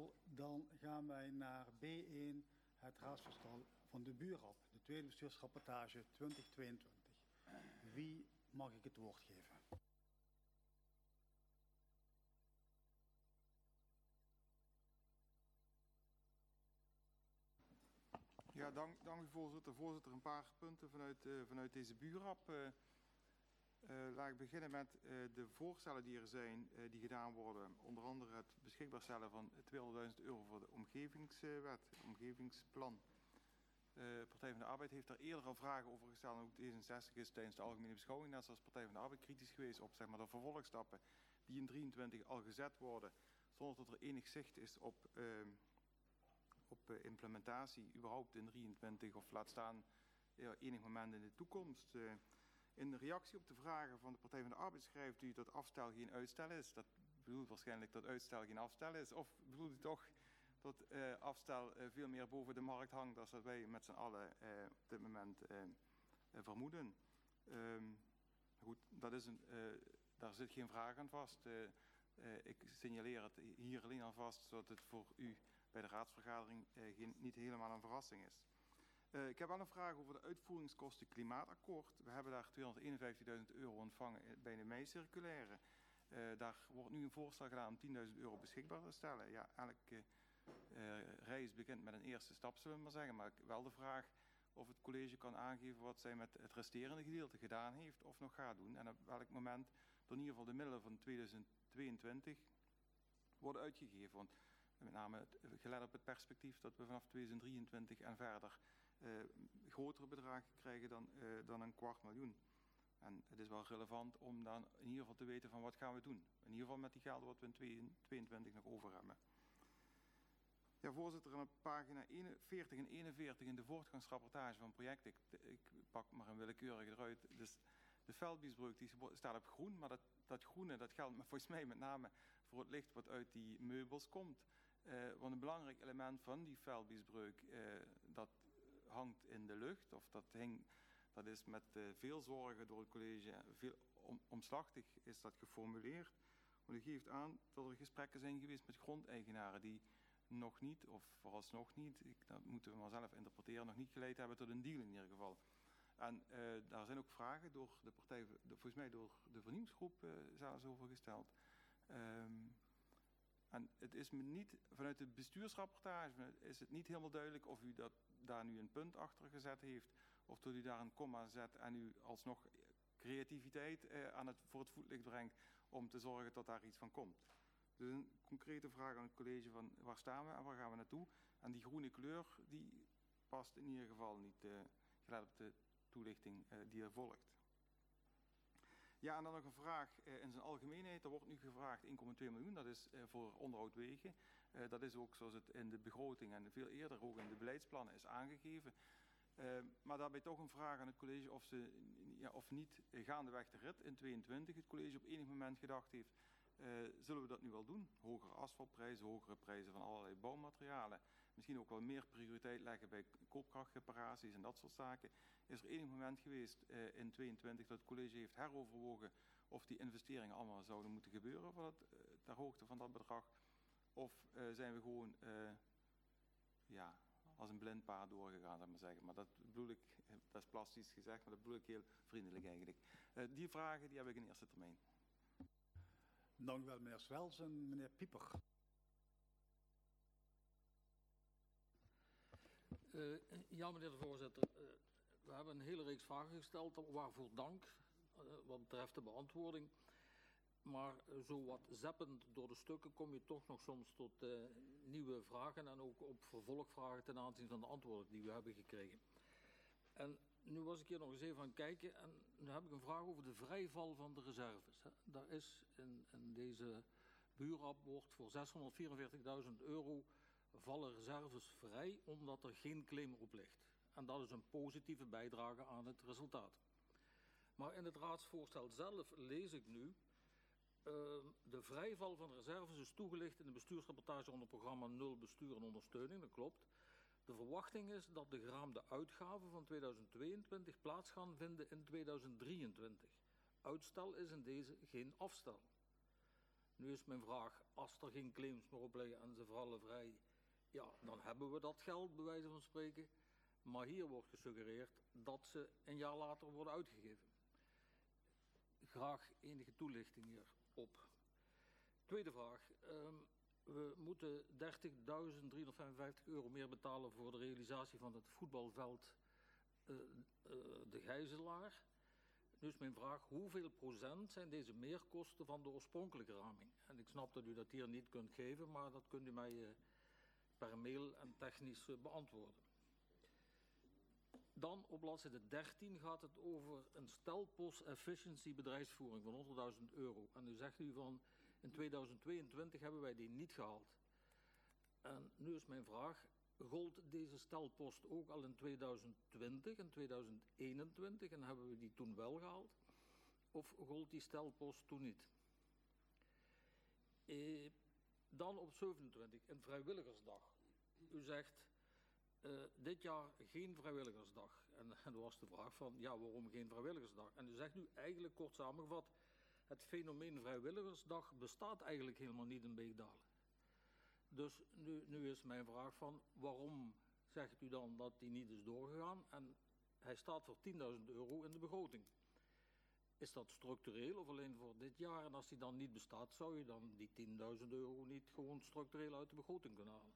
wel. Dan gaan wij naar B1, het raadsvoorstel van de Buurrap, de tweede bestuursrapportage 2022. Wie mag ik het woord geven? Ja, dank u voorzitter. Voorzitter, een paar punten vanuit deze Buurrap. Laat ik beginnen met de voorstellen die er zijn, die gedaan worden. Onder andere het beschikbaar stellen van €200.000 voor de omgevingswet, omgevingsplan. Partij van de Arbeid heeft daar eerder al vragen over gesteld. En ook D66 is tijdens de algemene beschouwing, net zoals Partij van de Arbeid, kritisch geweest op zeg maar, de vervolgstappen die in 23 al gezet worden. Zonder dat er enig zicht is op implementatie überhaupt in 23 of laat staan enig moment in de toekomst. In de reactie op de vragen van de Partij van de Arbeid schrijft u dat afstel geen uitstel is. Dat bedoelt waarschijnlijk dat uitstel geen afstel is. Of bedoelt u toch dat afstel veel meer boven de markt hangt dan dat wij met z'n allen op dit moment vermoeden. Goed, daar zit geen vraag aan vast. Ik signaleer het hier alleen al vast, zodat het voor u bij de raadsvergadering niet helemaal een verrassing is. Ik heb wel een vraag over de uitvoeringskosten klimaatakkoord. We hebben daar €251.000 ontvangen bij de mei-circulaire. Daar wordt nu een voorstel gedaan om €10.000 beschikbaar te stellen. Ja, elke reis begint met een eerste stap, zullen we maar zeggen. Maar wel de vraag of het college kan aangeven wat zij met het resterende gedeelte gedaan heeft of nog gaat doen. En op welk moment in ieder geval de middelen van 2022 worden uitgegeven. Want met name gelet op het perspectief dat we vanaf 2023 en verder grotere bedragen krijgen dan een $250.000. En het is wel relevant om dan in ieder geval te weten van wat gaan we doen. In ieder geval met die gelden wat we in 2022 nog over hebben. Ja, voorzitter, op pagina 40 en 41 in de voortgangsrapportage van project, ik pak maar een willekeurige eruit. Dus de Veldbiesbreuk die staat op groen, maar dat groene dat geldt volgens mij met name voor het licht wat uit die meubels komt. Want een belangrijk element van die Veldbiesbreuk, dat hangt in de lucht, of dat is met veel zorgen door het college, veel omslachtig is dat geformuleerd. Want u geeft aan dat er gesprekken zijn geweest met grondeigenaren die nog niet, of vooralsnog niet, dat moeten we maar zelf interpreteren, nog niet geleid hebben tot een deal in ieder geval. En daar zijn ook vragen door de partij, volgens mij door de vernieuwingsgroep zelfs over gesteld. En het is me niet, vanuit de bestuursrapportage is het niet helemaal duidelijk of u daar nu een punt achter gezet heeft, of dat u daar een komma zet en u alsnog creativiteit voor het voetlicht brengt om te zorgen dat daar iets van komt. Dus een concrete vraag aan het college van waar staan we en waar gaan we naartoe. En die groene kleur die past in ieder geval niet gelet op de toelichting die er volgt. Ja, en dan nog een vraag in zijn algemeenheid. Er wordt nu gevraagd 1,2 miljoen. Dat is voor onderhoud wegen. Dat is ook zoals het in de begroting en veel eerder ook in de beleidsplannen is aangegeven. Maar daarbij toch een vraag aan het college of niet gaandeweg de rit in 22 het college op enig moment gedacht heeft, zullen we dat nu wel doen? Hogere asfaltprijzen, hogere prijzen van allerlei bouwmaterialen. Misschien ook wel meer prioriteit leggen bij koopkrachtreparaties en dat soort zaken. Is er enig moment geweest in 22 dat het college heeft heroverwogen of die investeringen allemaal zouden moeten gebeuren ter hoogte van dat bedrag? Of zijn we gewoon als een blind paard doorgegaan, zou ik maar zeggen. Maar dat bedoel ik, dat is plastisch gezegd, maar dat bedoel ik heel vriendelijk eigenlijk. Die vragen die heb ik in eerste termijn. Dank u wel, meneer Swelsen. Meneer Pieper. Ja, meneer de voorzitter. We hebben een hele reeks vragen gesteld, waarvoor dank wat betreft de beantwoording. Maar zo wat zappend door de stukken kom je toch nog soms tot nieuwe vragen en ook op vervolgvragen ten aanzien van de antwoorden die we hebben gekregen. En nu was ik hier nog eens even aan het kijken en nu heb ik een vraag over de vrijval van de reserves. Daar is in deze buurrap wordt voor €644.000 vallen reserves vrij omdat er geen claim op ligt. En dat is een positieve bijdrage aan het resultaat. Maar in het raadsvoorstel zelf lees ik nu de vrijval van reserves is toegelicht in de bestuursrapportage onder programma 0 bestuur en ondersteuning, dat klopt. De verwachting is dat de geraamde uitgaven van 2022 plaats gaan vinden in 2023. Uitstel is in deze geen afstel. Nu is mijn vraag, als er geen claims meer op liggen en ze vallen vrij, ja, dan hebben we dat geld, bij wijze van spreken. Maar hier wordt gesuggereerd dat ze een jaar later worden uitgegeven. Graag enige toelichting hierop. Tweede vraag. We moeten €30.355 meer betalen voor de realisatie van het voetbalveld de Gijzelaar. Nu is mijn vraag, hoeveel procent zijn deze meerkosten van de oorspronkelijke raming? En ik snap dat u dat hier niet kunt geven, maar dat kunt u mij per mail en technisch beantwoorden. Dan op bladzijde 13 gaat het over een stelpost efficiency bedrijfsvoering van €100.000. En nu zegt u van, in 2022 hebben wij die niet gehaald. En nu is mijn vraag, gold deze stelpost ook al in 2020 en 2021 en hebben we die toen wel gehaald? Of gold die stelpost toen niet? Dan op 27, een vrijwilligersdag. U zegt, dit jaar geen vrijwilligersdag. En dan was de vraag van, ja, waarom geen vrijwilligersdag? En u zegt nu eigenlijk kort samengevat, het fenomeen vrijwilligersdag bestaat eigenlijk helemaal niet in Beekdalen. Dus nu is mijn vraag van, waarom zegt u dan dat die niet is doorgegaan? En hij staat voor €10.000 in de begroting. Is dat structureel of alleen voor dit jaar? En als die dan niet bestaat, zou je dan die €10.000 niet gewoon structureel uit de begroting kunnen halen?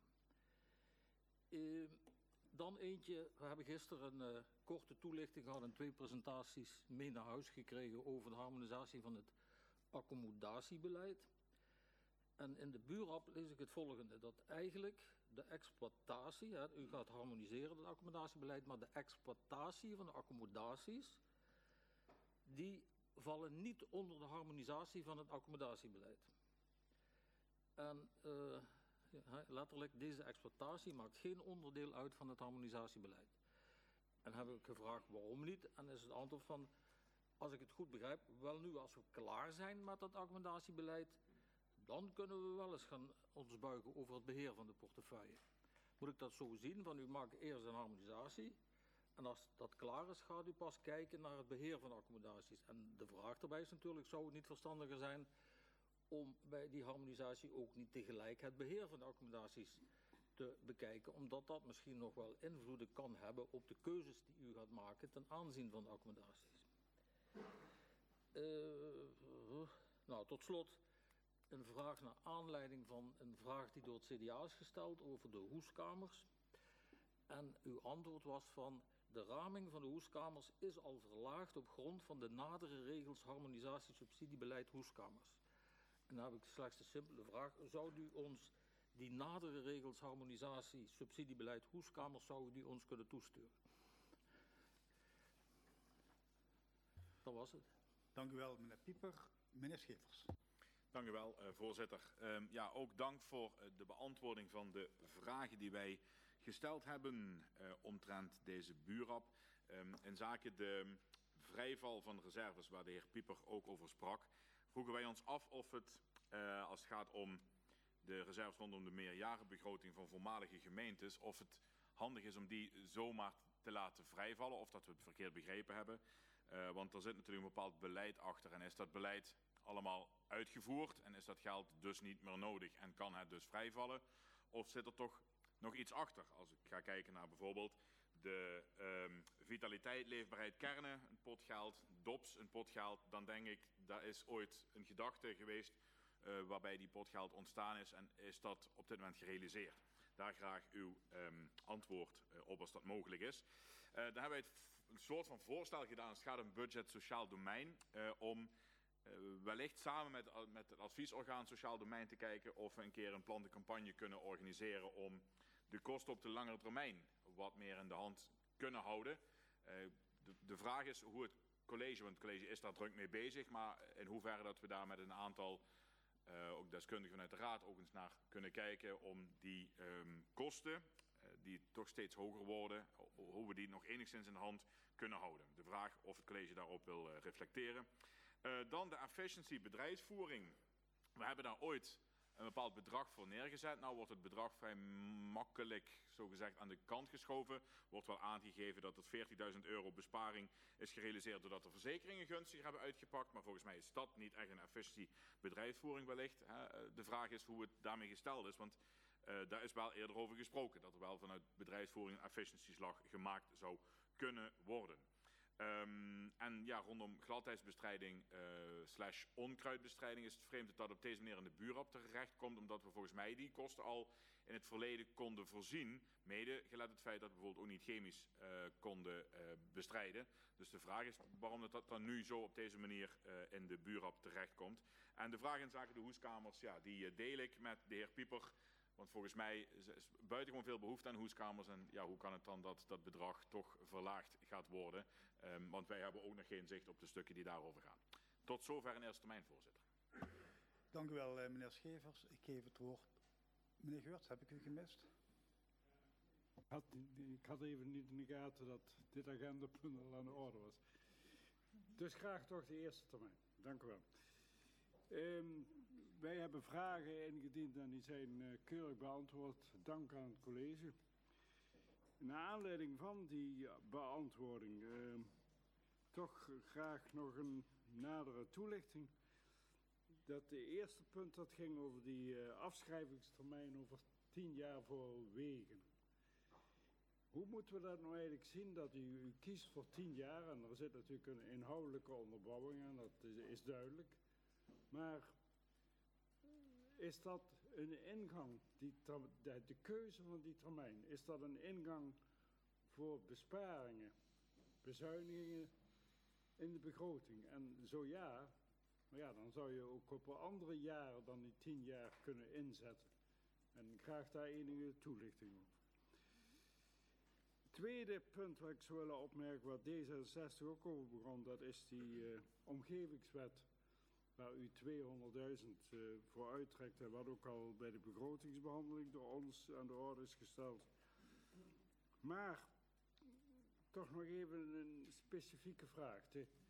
Dan eentje, we hebben gisteren een korte toelichting gehad en 2 presentaties mee naar huis gekregen over de harmonisatie van het accommodatiebeleid. En in de buurrap lees ik het volgende, dat eigenlijk de exploitatie, u gaat harmoniseren het accommodatierbeleid, maar de exploitatie van de accommodaties, die vallen niet onder de harmonisatie van het accommodatiebeleid. En letterlijk, deze exploitatie maakt geen onderdeel uit van het harmonisatiebeleid. En heb ik gevraagd waarom niet, en is het antwoord van, als ik het goed begrijp, wel nu als we klaar zijn met dat accommodatiebeleid, dan kunnen we wel eens gaan ons buigen over het beheer van de portefeuille. Moet ik dat zo zien, van u maakt eerst een harmonisatie, en als dat klaar is, gaat u pas kijken naar het beheer van de accommodaties. En de vraag daarbij is natuurlijk, zou het niet verstandiger zijn om bij die harmonisatie ook niet tegelijk het beheer van de accommodaties te bekijken, omdat dat misschien nog wel invloeden kan hebben op de keuzes die u gaat maken ten aanzien van de accommodaties. Nou, tot slot een vraag naar aanleiding van een vraag die door het CDA is gesteld over de hoeskamers. En uw antwoord was van, de raming van de hoeskamers is al verlaagd op grond van de nadere regels harmonisatie subsidiebeleid hoeskamers. En dan heb ik slechts de simpele vraag, zou u ons die nadere regels harmonisatie subsidiebeleid hoeskamers, zou u die ons kunnen toesturen? Dat was het. Dank u wel, meneer Pieper. Meneer Schevers. Dank u wel, voorzitter. Ja, ook dank voor de beantwoording van de vragen die wij gesteld hebben omtrent deze buurrap. In zaken de vrijval van reserves, waar de heer Pieper ook over sprak, vroegen wij ons af of het, als het gaat om de reserves rondom de meerjarenbegroting van voormalige gemeentes, of het handig is om die zomaar te laten vrijvallen, of dat we het verkeerd begrepen hebben. Want er zit natuurlijk een bepaald beleid achter en is dat beleid allemaal uitgevoerd en is dat geld dus niet meer nodig en kan het dus vrijvallen? Of zit er toch nog iets achter? Als ik ga kijken naar bijvoorbeeld de vitaliteit, leefbaarheid, kernen, een potgeld, DOPS, een potgeld, dan denk ik, daar is ooit een gedachte geweest waarbij die potgeld ontstaan is en is dat op dit moment gerealiseerd. Daar graag uw antwoord op als dat mogelijk is. Daar hebben wij een soort van voorstel gedaan, het gaat om budget sociaal domein, om wellicht samen met het adviesorgaan sociaal domein te kijken of we een keer een plantencampagne kunnen organiseren om de kosten op de langere termijn wat meer in de hand kunnen houden. De vraag is hoe het college, want het college is daar druk mee bezig, maar in hoeverre dat we daar met een aantal ook deskundigen vanuit de raad ook eens naar kunnen kijken om die kosten, die toch steeds hoger worden, hoe we die nog enigszins in de hand kunnen houden. De vraag of het college daarop wil reflecteren. Dan de efficiency bedrijfsvoering. We hebben daar ooit een bepaald bedrag voor neergezet. Nou wordt het bedrag vrij makkelijk, zogezegd, aan de kant geschoven. Wordt wel aangegeven dat het €40.000 besparing is gerealiseerd doordat de verzekeringen gunstiger hebben uitgepakt. Maar volgens mij is dat niet echt een efficiëntie bedrijfsvoering wellicht. De vraag is hoe het daarmee gesteld is, want daar is wel eerder over gesproken. Dat er wel vanuit bedrijfsvoering een efficiëntieslag gemaakt zou kunnen worden. En ja, rondom gladheidsbestrijding slash onkruidbestrijding is het vreemd dat op deze manier in de buurrap terecht komt, omdat we volgens mij die kosten al in het verleden konden voorzien, mede gelet het feit dat we bijvoorbeeld ook niet chemisch konden bestrijden. Dus de vraag is waarom dat dan nu zo op deze manier in de buurrap terecht komt. En de vraag in zaken de hoeskamers, ja, die deel ik met de heer Pieper. Want volgens mij is buitengewoon veel behoefte aan hoeskamers. En ja, hoe kan het dan dat dat bedrag toch verlaagd gaat worden? Want wij hebben ook nog geen zicht op de stukken die daarover gaan. Tot zover in eerste termijn, voorzitter. Dank u wel, meneer Schevers. Ik geef het woord. Meneer Geurts, heb ik u gemist? Ik had even niet in de gaten dat dit agendapunt al aan de orde was. Dus graag toch de eerste termijn. Dank u wel. Wij hebben vragen ingediend en die zijn keurig beantwoord. Dank aan het college. Naar aanleiding van die beantwoording toch graag nog een nadere toelichting. Dat de eerste punt dat ging over die afschrijvingstermijn over 10 jaar voor wegen. Hoe moeten we dat nou eigenlijk zien dat u kiest voor 10 jaar en er zit natuurlijk een inhoudelijke onderbouwing aan, dat is duidelijk. Maar is dat een ingang, de keuze van die termijn, is dat een ingang voor besparingen, bezuinigingen in de begroting? En zo ja, maar ja, dan zou je ook op andere jaren dan die 10 jaar kunnen inzetten. En graag daar enige toelichting over. Tweede punt wat ik zou willen opmerken, waar D66 ook over begon, dat is die omgevingswet. Waar u 200.000 voor uittrekt en wat ook al bij de begrotingsbehandeling door ons aan de orde is gesteld. Maar toch nog even een specifieke vraag.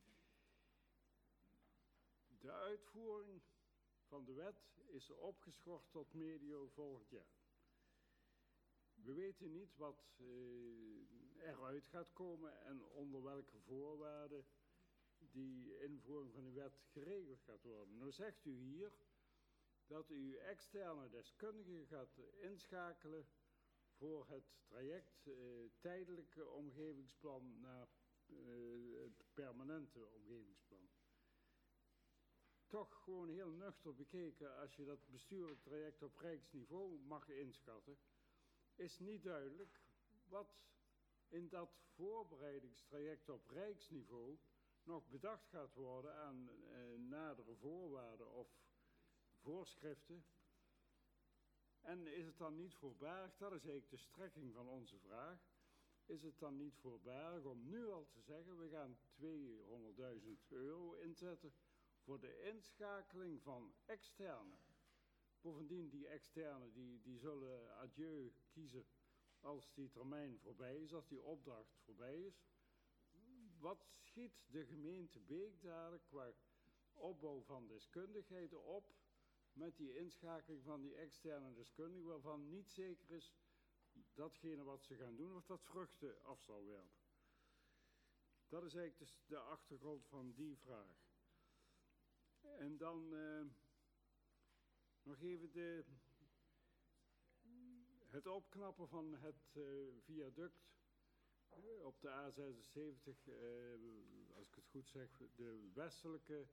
De uitvoering van de wet is opgeschort tot medio volgend jaar. We weten niet wat eruit gaat komen en onder welke voorwaarden die invoering van de wet geregeld gaat worden. Nou zegt u hier dat u externe deskundigen gaat inschakelen voor het traject tijdelijke omgevingsplan naar het permanente omgevingsplan. Toch gewoon heel nuchter bekeken, als je dat bestuurlijk traject op rijksniveau mag inschatten, is niet duidelijk wat in dat voorbereidingstraject op rijksniveau nog bedacht gaat worden aan nadere voorwaarden of voorschriften. En is het dan niet voorbarig, dat is eigenlijk de strekking van onze vraag, is het dan niet voorbarig om nu al te zeggen, we gaan €200.000 inzetten voor de inschakeling van externe. Bovendien, die externe die zullen adieu kiezen als die termijn voorbij is, als die opdracht voorbij is. Wat schiet de gemeente Beek daar qua opbouw van deskundigheden op met die inschakeling van die externe deskundigen, waarvan niet zeker is datgene wat ze gaan doen of dat vruchten af zal werpen? Dat is eigenlijk dus de achtergrond van die vraag. En dan nog even het opknappen van het viaduct op de A76, als ik het goed zeg, de westelijke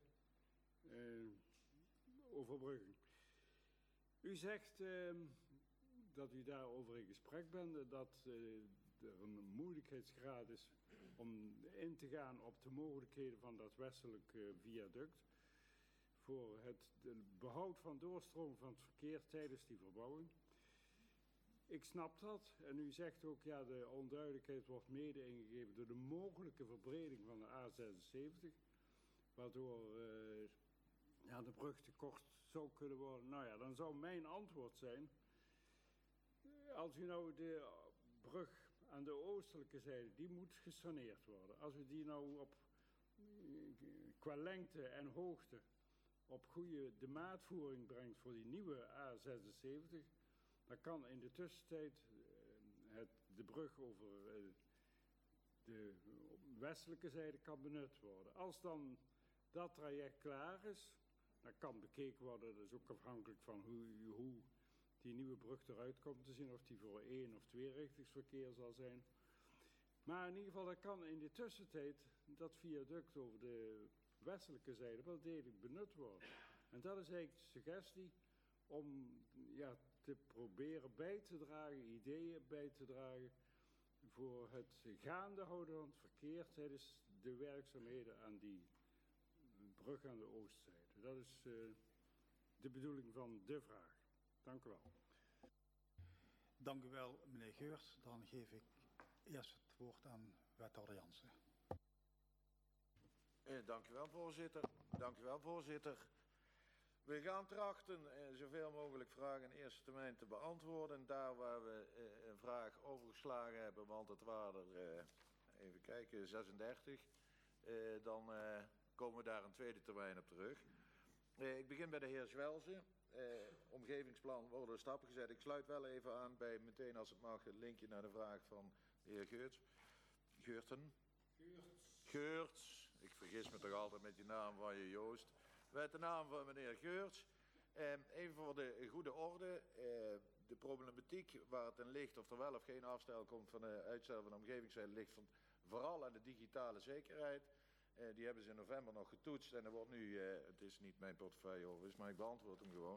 overbrugging. U zegt dat u daarover in gesprek bent, dat er een moeilijkheidsgraad is om in te gaan op de mogelijkheden van dat westelijke viaduct voor het behoud van doorstroom van het verkeer tijdens die verbouwing. Ik snap dat. En u zegt ook, ja, de onduidelijkheid wordt mede ingegeven door de mogelijke verbreding van de A76. Waardoor de brug te kort zou kunnen worden. Nou ja, dan zou mijn antwoord zijn, als u nou de brug aan de oostelijke zijde, die moet gesaneerd worden. Als we die nou qua lengte en hoogte op goede de maatvoering brengt voor die nieuwe A76, dan kan in de tussentijd de brug over de westelijke zijde kan benut worden. Als dan dat traject klaar is, dan kan bekeken worden, dat is ook afhankelijk van hoe die nieuwe brug eruit komt te zien, of die voor 1- of 2-richtingsverkeer zal zijn. Maar in ieder geval, dat kan in de tussentijd dat viaduct over de westelijke zijde wel degelijk benut worden. En dat is eigenlijk de suggestie om te proberen bij te dragen, ideeën bij te dragen voor het gaande houden van het verkeer tijdens de werkzaamheden aan die brug aan de oostzijde. Dat is de bedoeling van de vraag. Dank u wel. Dank u wel, meneer Geurts. Dan geef ik eerst het woord aan wethouder Jansen. Dank u wel, voorzitter. Dank u wel, voorzitter. We gaan trachten zoveel mogelijk vragen in eerste termijn te beantwoorden. Daar waar we een vraag overgeslagen hebben, want het waren er, even kijken, 36. Dan komen we daar een tweede termijn op terug. Ik begin bij de heer Zwelze. Omgevingsplan worden stappen gezet. Ik sluit wel even aan bij meteen, als het mag, het linkje naar de vraag van de heer Geurts. Ik vergis me toch altijd met die naam van je, Joost. Met de naam van meneer Geurts. Even voor de goede orde. De problematiek waar het in ligt, of er wel of geen afstel komt van de uitstel van de omgevingswet, ligt vooral aan de digitale zekerheid. Die hebben ze in november nog getoetst en er wordt nu, het is niet mijn portefeuille overigens, maar ik beantwoord hem gewoon.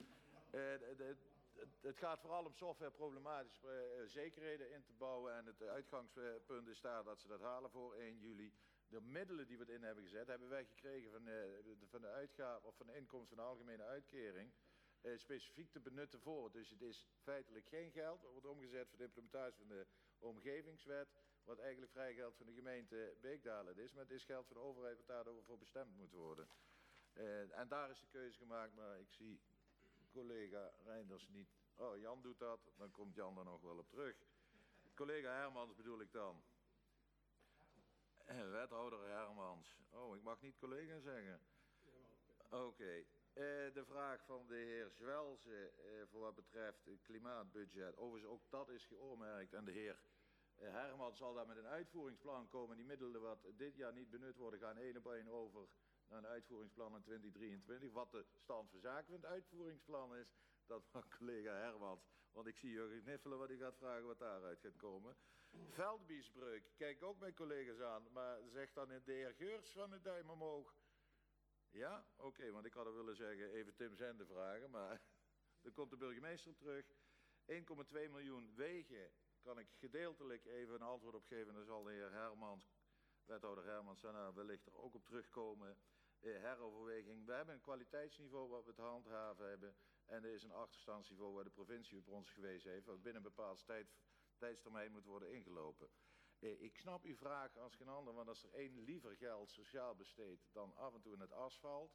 Het gaat vooral om softwareproblematische zekerheden in te bouwen en het uitgangspunt is daar dat ze dat halen voor 1 juli. De middelen die we erin hebben gezet, hebben wij gekregen van de uitgaven of van de inkomsten van de algemene uitkering. Specifiek te benutten voor. Dus het is feitelijk geen geld. Het wordt omgezet voor de implementatie van de omgevingswet. Wat eigenlijk vrij geld van de gemeente Beekdalen is. Maar het is geld van de overheid wat daardoor voor bestemd moet worden. En daar is de keuze gemaakt. Maar ik zie collega Reinders niet. Oh, Jan doet dat. Dan komt Jan er nog wel op terug. Collega Hermans bedoel ik dan. Wethouder Hermans. Oh, ik mag niet collega zeggen. Oké. De vraag van de heer Zwelze voor wat betreft het klimaatbudget. Overigens ook dat is geoormerkt en de heer Hermans zal daar met een uitvoeringsplan komen. Die middelen wat dit jaar niet benut worden gaan 1 op 1 over naar een uitvoeringsplan in 2023. Wat de stand van zaken van het uitvoeringsplan is, dat mag collega Hermans. Want ik zie Jurgen Kniffelen wat hij gaat vragen wat daaruit gaat komen. Veldbiesbreuk, kijk ook mijn collega's aan, maar zegt dan de heer Geurts van de duim omhoog. Ja, oké, want ik had er willen zeggen even Tim Zende vragen, maar dan komt de burgemeester op terug. 1,2 miljoen wegen kan ik gedeeltelijk even een antwoord op geven. Dan zal de heer Hermans, wethouder Hermans, daarna wellicht er ook op terugkomen. Heroverweging. We hebben een kwaliteitsniveau wat we te handhaven hebben. En er is een achterstandsniveau waar de provincie op ons gewezen heeft, wat binnen een bepaald tijdstermijn moet worden ingelopen. Ik snap uw vraag als geen ander, want als er liever geld sociaal besteedt dan af en toe in het asfalt,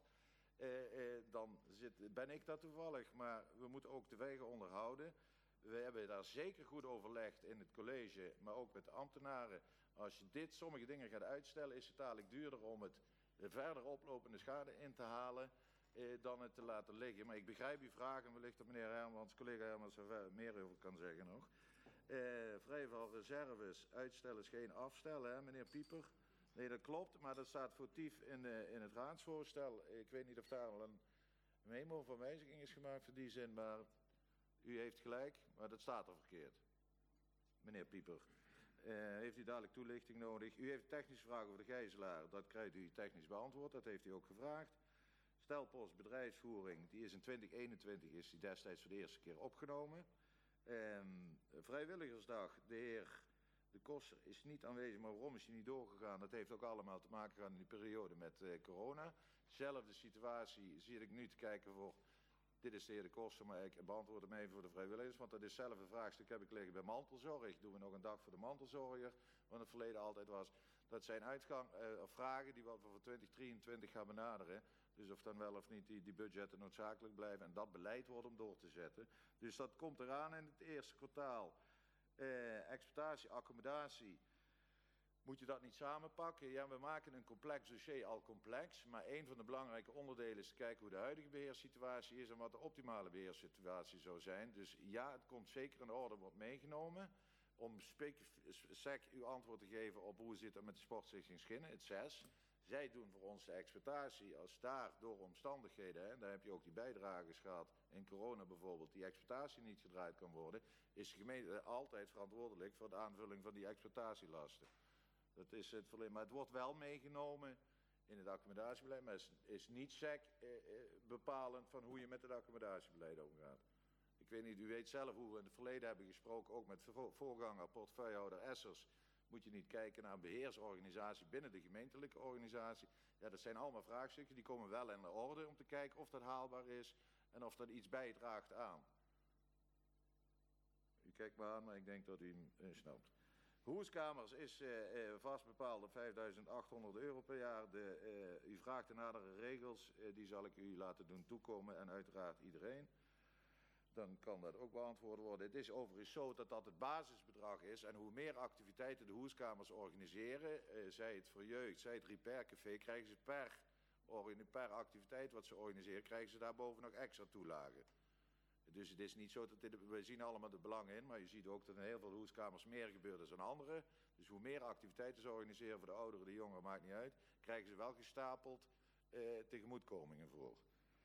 dan ben ik dat toevallig. Maar we moeten ook de wegen onderhouden. We hebben daar zeker goed overlegd in het college, maar ook met de ambtenaren. Als je sommige dingen gaat uitstellen, is het dadelijk duurder om het verder oplopende schade in te halen dan het te laten liggen. Maar ik begrijp uw vraag en wellicht dat meneer Hermans, collega Hermans er meer over kan zeggen nog. Vrijvalreserves, uitstellen is geen afstellen, hè, meneer Pieper? Nee, dat klopt, maar dat staat foutief in het raadsvoorstel. Ik weet niet of daar al een memo van wijziging is gemaakt voor die zin, maar u heeft gelijk, maar dat staat er verkeerd. Meneer Pieper, heeft u dadelijk toelichting nodig? U heeft een technische vraag over de gijzelaar, dat krijgt u technisch beantwoord, dat heeft u ook gevraagd. Stelpost bedrijfsvoering, die is in 2021 is die destijds voor de eerste keer opgenomen. Vrijwilligersdag, de heer De Kosser is niet aanwezig, maar waarom is hij niet doorgegaan? Dat heeft ook allemaal te maken gehad in die periode met corona. Zelfde situatie zit ik nu te kijken voor, dit is de heer De Kosser, maar ik beantwoord hem even voor de vrijwilligers, want dat is zelf een vraagstuk heb ik liggen bij mantelzorg. Doen we nog een dag voor de mantelzorger, wat het verleden altijd was. Dat zijn vragen die we voor 2023 gaan benaderen. Dus of dan wel of niet die budgetten noodzakelijk blijven en dat beleid wordt om door te zetten. Dus dat komt eraan in het eerste kwartaal. Exploitatie, accommodatie. Moet je dat niet samenpakken? Ja, we maken een complex dossier al complex, maar een van de belangrijke onderdelen is te kijken hoe de huidige beheerssituatie is en wat de optimale beheerssituatie zou zijn. Dus ja, het komt zeker in orde, wordt meegenomen. Om sec uw antwoord te geven op hoe zit het met de Sportstichting Schinnen, het 6. Zij doen voor ons de exploitatie. Als daar door omstandigheden, en daar heb je ook die bijdragers gehad, in corona bijvoorbeeld, die exploitatie niet gedraaid kan worden, is de gemeente altijd verantwoordelijk voor de aanvulling van die exploitatielasten. Dat is het verleden. Maar het wordt wel meegenomen in het accommodatiebeleid, maar het is niet sec bepalend van hoe je met het accommodatiebeleid omgaat. Ik weet niet, u weet zelf hoe we in het verleden hebben gesproken, ook met voorganger, portefeuillehouder Essers. Moet je niet kijken naar een beheersorganisatie binnen de gemeentelijke organisatie. Ja, dat zijn allemaal vraagstukken, die komen wel in de orde om te kijken of dat haalbaar is en of dat iets bijdraagt aan. U kijkt me aan, maar ik denk dat u hem snapt. Huiskamers is vast bepaald op €5.800 per jaar. U vraagt de nadere regels, die zal ik u laten doen toekomen en uiteraard iedereen. Dan kan dat ook beantwoord worden. Het is overigens zo dat dat het basisbedrag is en hoe meer activiteiten de huiskamers organiseren, zij het voor jeugd, zij het Repair Café, krijgen ze per activiteit wat ze organiseren, krijgen ze daarboven nog extra toelagen. Dus het is niet zo dat we zien allemaal de belangen in, maar je ziet ook dat in heel veel huiskamers meer gebeurt dan andere. Dus hoe meer activiteiten ze organiseren voor de ouderen, de jongeren, maakt niet uit, krijgen ze wel gestapeld tegemoetkomingen voor.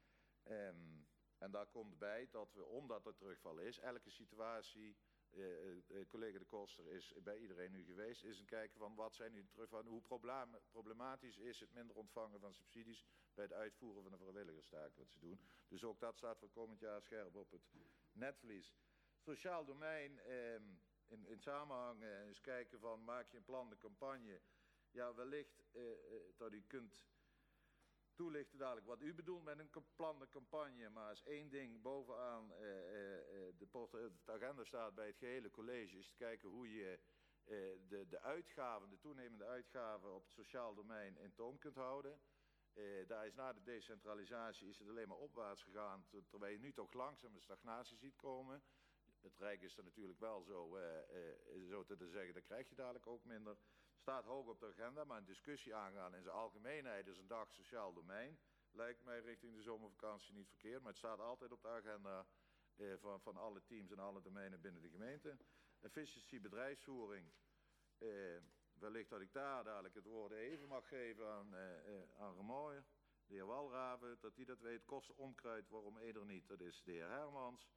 En daar komt bij dat we, omdat er terugval is, elke situatie, collega De Koster is bij iedereen nu geweest, is een kijken van wat zijn nu de terugval, hoe problematisch is het minder ontvangen van subsidies bij het uitvoeren van de vrijwilligerstaak wat ze doen. Dus ook dat staat voor komend jaar scherp op het netvlies. Sociaal domein, in samenhang eens kijken van maak je een plan, de campagne. Ja, wellicht dat u kunt toelichten dadelijk wat u bedoelt met een plan, de campagne. Maar als één ding bovenaan de agenda staat bij het gehele college, is te kijken hoe je de uitgaven, de toenemende uitgaven op het sociaal domein in toom kunt houden. Daar is na de decentralisatie is het alleen maar opwaarts gegaan, terwijl je nu toch langzaam een stagnatie ziet komen. Het Rijk is er natuurlijk wel zo te zeggen, dan krijg je dadelijk ook minder. Staat hoog op de agenda, maar een discussie aangaan in zijn algemeenheid is een dag sociaal domein. Lijkt mij richting de zomervakantie niet verkeerd, maar het staat altijd op de agenda van alle teams en alle domeinen binnen de gemeente. Efficiëntie bedrijfsvoering. Wellicht dat ik daar dadelijk het woord even mag geven aan Remoy, de heer Walraven, dat hij dat weet. Kosten onkruid, waarom eerder niet, dat is de heer Hermans.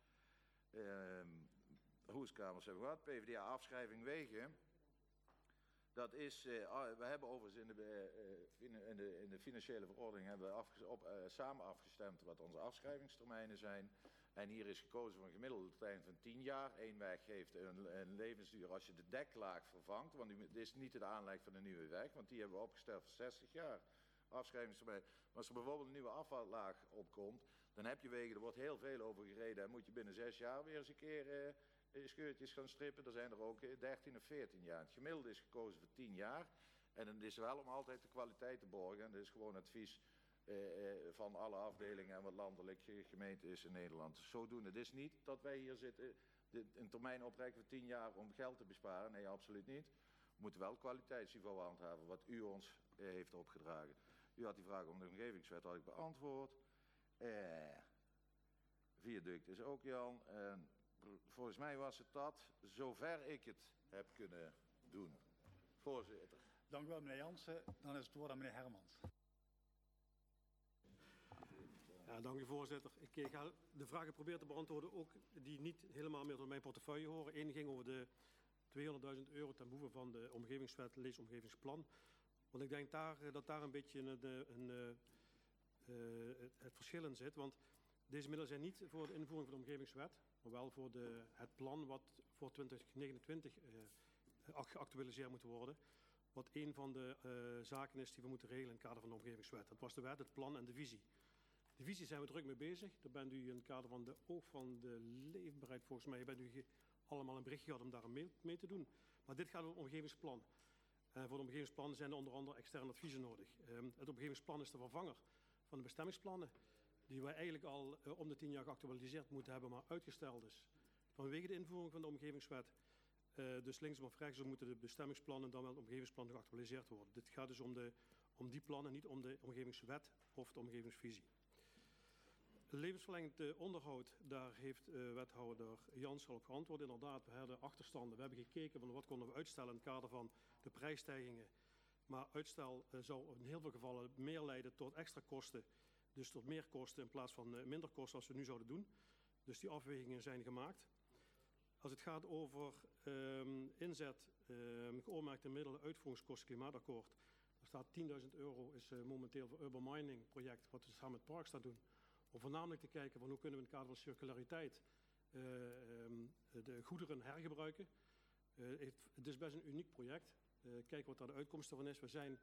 Hoeskamers hebben we gehad. PvdA afschrijving wegen. Dat is, we hebben overigens in de financiële verordening hebben we samen afgestemd wat onze afschrijvingstermijnen zijn. En hier is gekozen voor een gemiddelde termijn van 10 jaar. Één weg geeft een levensduur als je de deklaag vervangt. Want dit is niet de aanleg van een nieuwe weg, want die hebben we opgesteld voor 60 jaar. Afschrijvingstermijn. Maar als er bijvoorbeeld een nieuwe afvallaag opkomt, dan heb je wegen, er wordt heel veel over gereden. En moet je binnen 6 jaar weer eens een keer scheurtjes gaan strippen. Er zijn er ook 13 of 14 jaar. Het gemiddelde is gekozen voor 10 jaar. En het is wel om altijd de kwaliteit te borgen. En dat is gewoon advies van alle afdelingen en wat landelijk gemeente is in Nederland. Zodoende. Het is niet dat wij hier zitten, een termijn oprekken voor 10 jaar om geld te besparen. Nee, absoluut niet. We moeten wel kwaliteitsniveau handhaven, wat u ons heeft opgedragen. U had die vraag om de omgevingswet, had ik beantwoord. Viaduct is ook Jan. Volgens mij was het dat, zover ik het heb kunnen doen. Voorzitter. Dank u wel, meneer Jansen. Dan is het woord aan meneer Hermans. Ja, dank u voorzitter. Ik ga de vragen proberen te beantwoorden, ook die niet helemaal meer tot mijn portefeuille horen. Eén ging over de €200.000 ten behoeve van de omgevingswet, leesomgevingsplan. Want ik denk dat daar een beetje het verschil in zit. Want deze middelen zijn niet voor de invoering van de omgevingswet, maar wel voor het plan wat voor 2029 geactualiseerd moet worden. Wat een van de zaken is die we moeten regelen in het kader van de omgevingswet. Dat was de wet, het plan en de visie. De visie zijn we druk mee bezig. Daar bent u in het kader van de oog van de leefbaarheid, volgens mij, bent u allemaal een bericht gehad om daar mee te doen. Maar dit gaat om het omgevingsplan. Voor het omgevingsplan zijn er onder andere externe adviezen nodig. Het omgevingsplan is de vervanger van de bestemmingsplannen, die wij eigenlijk al om de 10 jaar geactualiseerd moeten hebben, maar uitgesteld is vanwege de invoering van de omgevingswet. Dus linksom of rechtsom moeten de bestemmingsplannen en dan wel de omgevingsplannen geactualiseerd worden. Dit gaat dus om die plannen, niet om de omgevingswet of de omgevingsvisie. Levensverlengend onderhoud, daar heeft wethouder Jans al op geantwoord. Inderdaad, we hebben achterstanden. We hebben gekeken van wat konden we uitstellen in het kader van de prijsstijgingen. Maar uitstel zou in heel veel gevallen meer leiden tot extra kosten. Dus tot meer kosten in plaats van minder kosten als we nu zouden doen. Dus die afwegingen zijn gemaakt. Als het gaat over inzet, geoormerkte middelen, uitvoeringskosten, klimaatakkoord. Er staat €10.000 is momenteel voor Urban Mining project, wat we samen met Parkstad doen. Om voornamelijk te kijken van hoe kunnen we in het kader van circulariteit de goederen hergebruiken. Het is best een uniek project. Kijken wat daar de uitkomsten van is. We zijn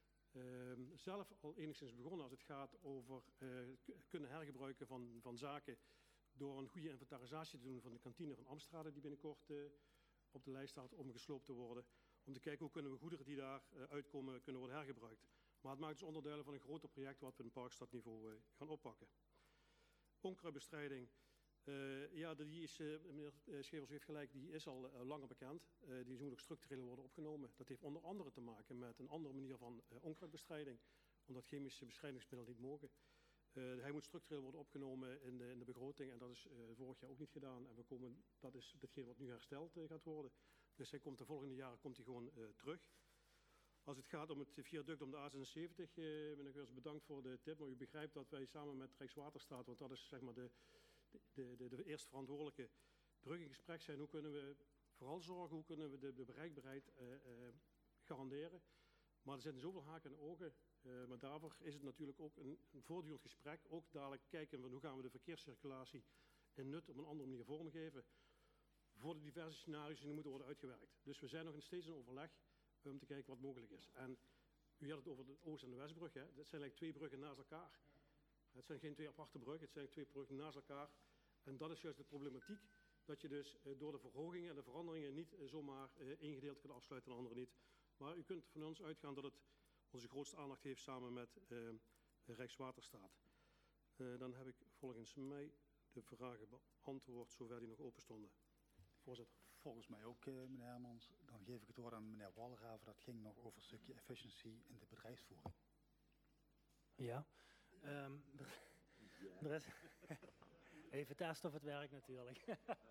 zelf al enigszins begonnen als het gaat over kunnen hergebruiken van zaken door een goede inventarisatie te doen van de kantine van Amstrade die binnenkort op de lijst staat om gesloopt te worden. Om te kijken hoe kunnen we goederen die daar uitkomen kunnen worden hergebruikt. Maar het maakt dus onderdelen van een groter project wat we in Parkstadniveau gaan oppakken. Onkruidbestrijding, ja, die is, meneer Schevers heeft gelijk, die is al langer bekend. Die moet ook structureel worden opgenomen. Dat heeft onder andere te maken met een andere manier van onkruidbestrijding, omdat chemische bestrijdingsmiddelen niet mogen. Hij moet structureel worden opgenomen in de begroting en dat is vorig jaar ook niet gedaan. En dat is hetgeen wat nu hersteld gaat worden. Dus hij komt de volgende jaren gewoon terug. Als het gaat om het viaduct om de A76, meneer Geurs, bedankt voor de tip. Maar u begrijpt dat wij samen met Rijkswaterstaat, want dat is zeg maar de eerste verantwoordelijke, druk in gesprek zijn. Hoe kunnen we vooral zorgen, hoe kunnen we de bereikbaarheid garanderen. Maar er zitten zoveel haken en ogen. Maar daarvoor is het natuurlijk ook een voortdurend gesprek. Ook dadelijk kijken van hoe gaan we de verkeerscirculatie in Nut op een andere manier vormgeven. Voor de diverse scenario's die moeten worden uitgewerkt. Dus we zijn nog steeds in overleg om te kijken wat mogelijk is. En u had het over de Oost- en de Westbrug. Hè. Dat zijn eigenlijk 2 bruggen naast elkaar. Het zijn geen 2 aparte bruggen, het zijn 2 bruggen naast elkaar. En dat is juist de problematiek. Dat je dus door de verhogingen en de veranderingen niet zomaar één gedeelte kunt afsluiten en de andere niet. Maar u kunt van ons uitgaan dat het onze grootste aandacht heeft samen met Rijkswaterstaat. Dan heb ik volgens mij de vragen beantwoord zover die nog open stonden. Voorzitter. Volgens mij ook, meneer Hermans. Dan geef ik het woord aan meneer Walraven. Dat ging nog over een stukje efficiency in de bedrijfsvoering. Ja. Er is even testen of het werkt natuurlijk.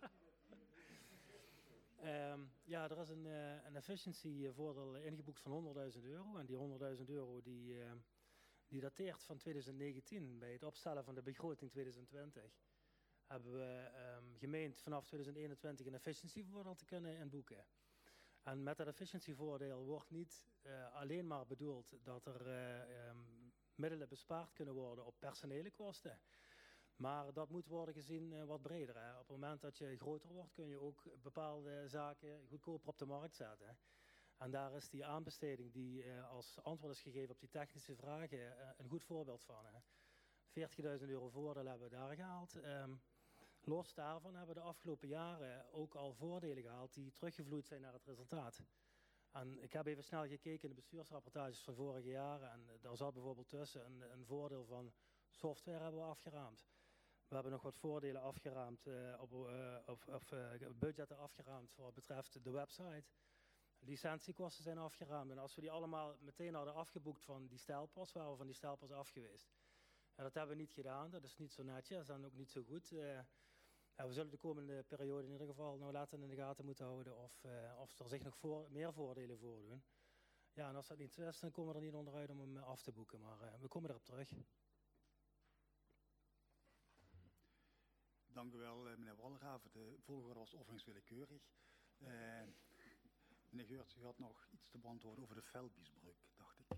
Ja, er is een efficiency voordeel ingeboekt van €100.000. En die €100.000 die dateert van 2019. Bij het opstellen van de begroting 2020 hebben we gemeend vanaf 2021 een efficiencyvoordeel te kunnen inboeken. En met dat efficiencyvoordeel wordt niet alleen maar bedoeld dat er middelen bespaard kunnen worden op personele kosten. Maar dat moet worden gezien wat breder. Hè. Op het moment dat je groter wordt kun je ook bepaalde zaken goedkoper op de markt zetten. En daar is die aanbesteding die als antwoord is gegeven op die technische vragen een goed voorbeeld van. Hè. €40.000 voordeel hebben we daar gehaald. Los daarvan hebben we de afgelopen jaren ook al voordelen gehaald die teruggevloeid zijn naar het resultaat. En ik heb even snel gekeken in de bestuursrapportages van vorige jaren en daar zat bijvoorbeeld tussen een voordeel van software hebben we afgeraamd. We hebben nog wat voordelen afgeraamd, budgetten afgeraamd voor wat betreft de website. Licentiekosten zijn afgeraamd en als we die allemaal meteen hadden afgeboekt van die stijlpas, waren we van die stijlpas af geweest. En dat hebben we niet gedaan, dat is niet zo netjes en ook niet zo goed. We zullen de komende periode in ieder geval laten in de gaten moeten houden of er zich nog meer voordelen voordoen. Ja, en als dat niet zo is, dan komen we er niet onderuit om hem af te boeken, maar we komen erop terug. Dank u wel, meneer Walraven. De volgorde was overigens willekeurig. Meneer Geurts, u had nog iets te beantwoorden over de Velbiesbrug, dacht ik.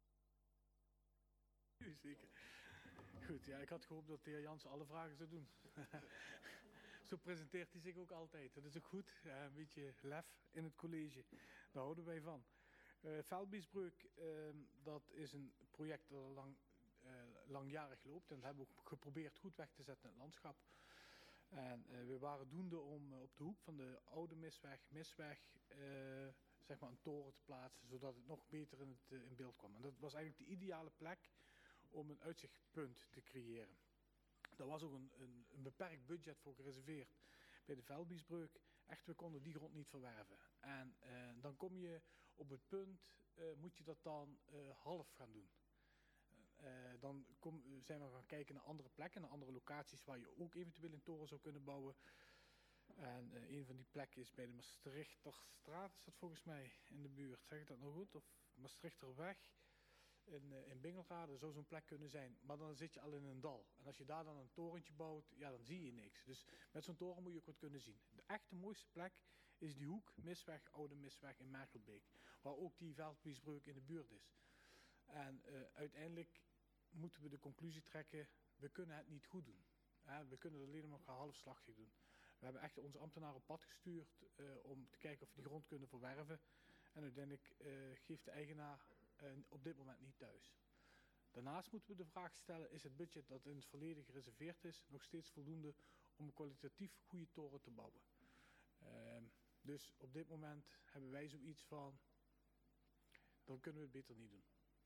Zeker. Goed, ja, ik had gehoopt dat de heer Jansen alle vragen zou doen. Zo presenteert hij zich ook altijd. Dat is ook goed. Een beetje lef in het college. Daar houden wij van. Velbiesbrug, dat is een project dat langjarig loopt. En dat hebben we ook geprobeerd goed weg te zetten in het landschap. En we waren doende om op de hoek van de oude Misweg, zeg maar een toren te plaatsen, zodat het nog beter in beeld kwam. En dat was eigenlijk de ideale plek om een uitzichtpunt te creëren. Daar was ook een beperkt budget voor gereserveerd bij de Velbiesbrug. Echt, we konden die grond niet verwerven. En dan kom je op het punt, moet je dat dan half gaan doen. Dan zijn we gaan kijken naar andere plekken, naar andere locaties waar je ook eventueel een toren zou kunnen bouwen. En een van die plekken is bij de Maastrichterstraat, is dat volgens mij in de buurt. Zeg ik dat nou goed? Of Maastrichterweg in Bingelrade zou zo'n plek kunnen zijn. Maar dan zit je al in een dal. En als je daar dan een torentje bouwt, ja, dan zie je niks. Dus met zo'n toren moet je ook wat kunnen zien. De echte mooiste plek is die hoek, Misweg, Oude Misweg in Merkelbeek. Waar ook die veldbiesbreuk in de buurt is. En uiteindelijk moeten we de conclusie trekken, we kunnen het niet goed doen. We kunnen het alleen maar halfslachtig doen. We hebben echt onze ambtenaren op pad gestuurd om te kijken of we die grond kunnen verwerven. En uiteindelijk geeft de eigenaar op dit moment niet thuis. Daarnaast moeten we de vraag stellen, is het budget dat in het verleden gereserveerd is nog steeds voldoende om een kwalitatief goede toren te bouwen? Dus op dit moment hebben wij zoiets van, dan kunnen we het beter niet doen.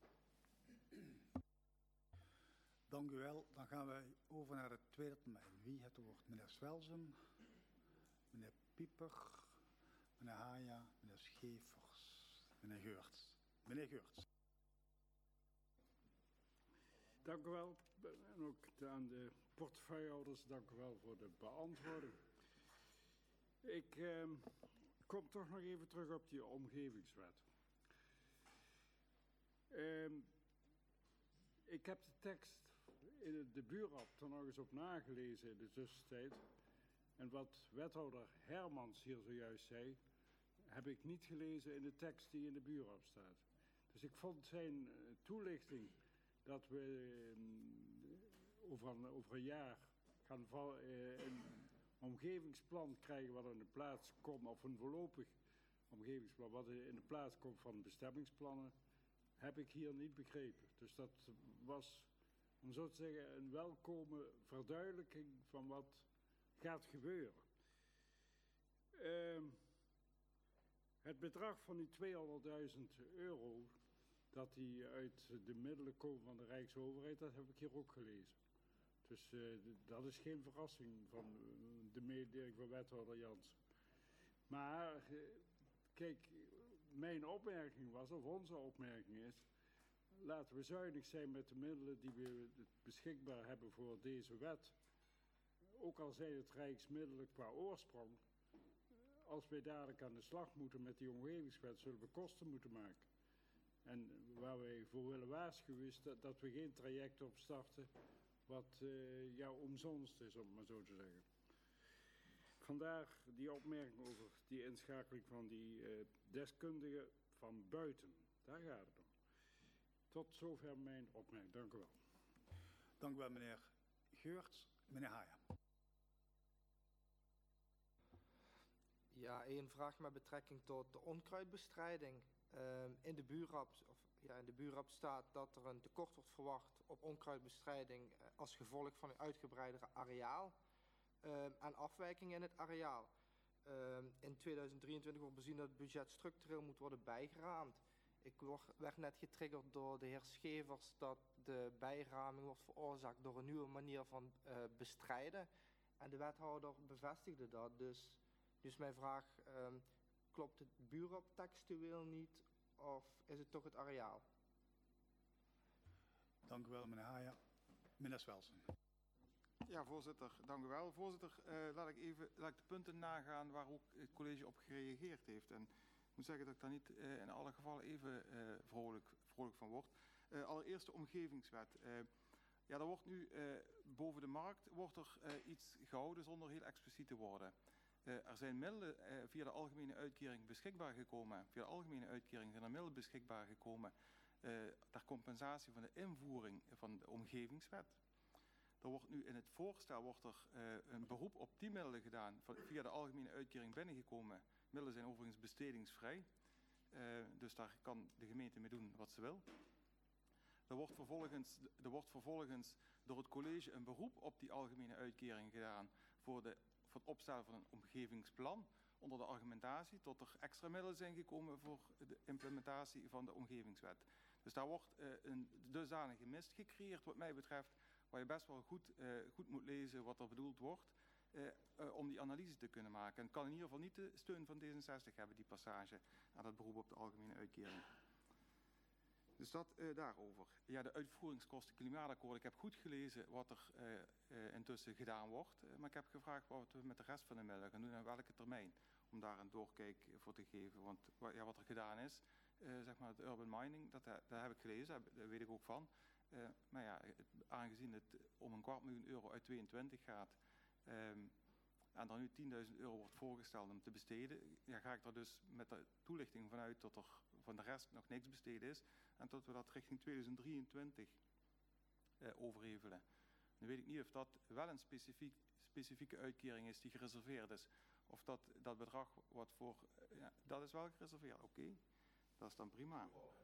Dank u wel. Dan gaan we over naar het tweede termijn. Wie het woord? Meneer Swelsen, meneer Pieper, meneer Haya, meneer Schevers, meneer Geurts. Meneer Geurts. Dank u wel. En ook aan de portefeuillehouders, dank u wel voor de beantwoording. Ik kom toch nog even terug op die omgevingswet. Ik heb de tekst in de buurrap er nog eens op nagelezen in de tussentijd. En wat wethouder Hermans hier zojuist zei, heb ik niet gelezen in de tekst die in de buurrap staat. Dus ik vond zijn toelichting dat we over een jaar gaan een omgevingsplan krijgen wat in de plaats komt, of een voorlopig omgevingsplan wat in de plaats komt van bestemmingsplannen, heb ik hier niet begrepen. Dus dat was, om zo te zeggen, een welkome verduidelijking van wat gaat gebeuren. Het bedrag van die 200.000 euro, dat die uit de middelen komen van de Rijksoverheid, dat heb ik hier ook gelezen. Dus dat is geen verrassing van de mededeling van wethouder Jansen. Maar kijk, mijn opmerking was, of onze opmerking is, laten we zuinig zijn met de middelen die we beschikbaar hebben voor deze wet. Ook al zijn het rijksmiddelen qua oorsprong, als wij dadelijk aan de slag moeten met die omgevingswet, zullen we kosten moeten maken. En waar wij voor willen waarschuwen is dat we geen traject opstarten wat omzonst is, om het maar zo te zeggen. Vandaar die opmerking over die inschakeling van die deskundigen van buiten. Daar gaat het om. Tot zover mijn opmerking. Dank u wel. Dank u wel, meneer Geurts. Meneer Haya. Ja, één vraag met betrekking tot de onkruidbestrijding. In de buurrap staat dat er een tekort wordt verwacht op onkruidbestrijding als gevolg van een uitgebreidere areaal en afwijkingen in het areaal. In 2023 wordt bezien dat het budget structureel moet worden bijgeraamd. Ik werd net getriggerd door de heer Schevers dat de bijraming wordt veroorzaakt door een nieuwe manier van bestrijden. En de wethouder bevestigde dat. Dus mijn vraag, klopt het buurrap textueel niet of is het toch het areaal? Dank u wel, meneer Haya. Meneer Swelsen. Ja, voorzitter, dank u wel. Voorzitter, laat ik de punten nagaan waar ook het college op gereageerd heeft. En ik moet zeggen dat ik daar niet in alle gevallen even vrolijk van word. Allereerst de omgevingswet. Er wordt nu boven de markt iets gehouden zonder heel expliciet te worden. Er zijn middelen via de algemene uitkering beschikbaar gekomen. Via de algemene uitkering zijn er middelen beschikbaar gekomen ter compensatie van de invoering van de omgevingswet. Er wordt nu in het voorstel een beroep op die middelen gedaan, via de algemene uitkering binnengekomen. Middelen zijn overigens bestedingsvrij, dus daar kan de gemeente mee doen wat ze wil. Er wordt vervolgens door het college een beroep op die algemene uitkering gedaan voor het opstellen van een omgevingsplan, onder de argumentatie tot er extra middelen zijn gekomen voor de implementatie van de omgevingswet. Dus daar wordt een dusdanige mist gecreëerd wat mij betreft, waar je best wel goed moet lezen wat er bedoeld wordt. om die analyse te kunnen maken. En het kan in ieder geval niet de steun van D66 hebben, die passage aan het beroep op de algemene uitkering. Dus dat daarover. Ja, de uitvoeringskosten klimaatakkoord. Ik heb goed gelezen wat er intussen gedaan wordt. Maar ik heb gevraagd wat we met de rest van de middelen gaan doen en welke termijn. Om daar een doorkijk voor te geven. Want ja, wat er gedaan is, zeg maar het urban mining, dat heb ik gelezen, daar weet ik ook van. Maar ja, aangezien het om €250.000 uit 22 gaat. En er nu €10.000 wordt voorgesteld om te besteden, ja, ga ik er dus met de toelichting vanuit dat er van de rest nog niks besteed is en dat we dat richting 2023 overhevelen. Nu weet ik niet of dat wel een specifieke uitkering is die gereserveerd is, of dat bedrag wat voor, ja, dat is wel gereserveerd, oké. Dat is dan prima.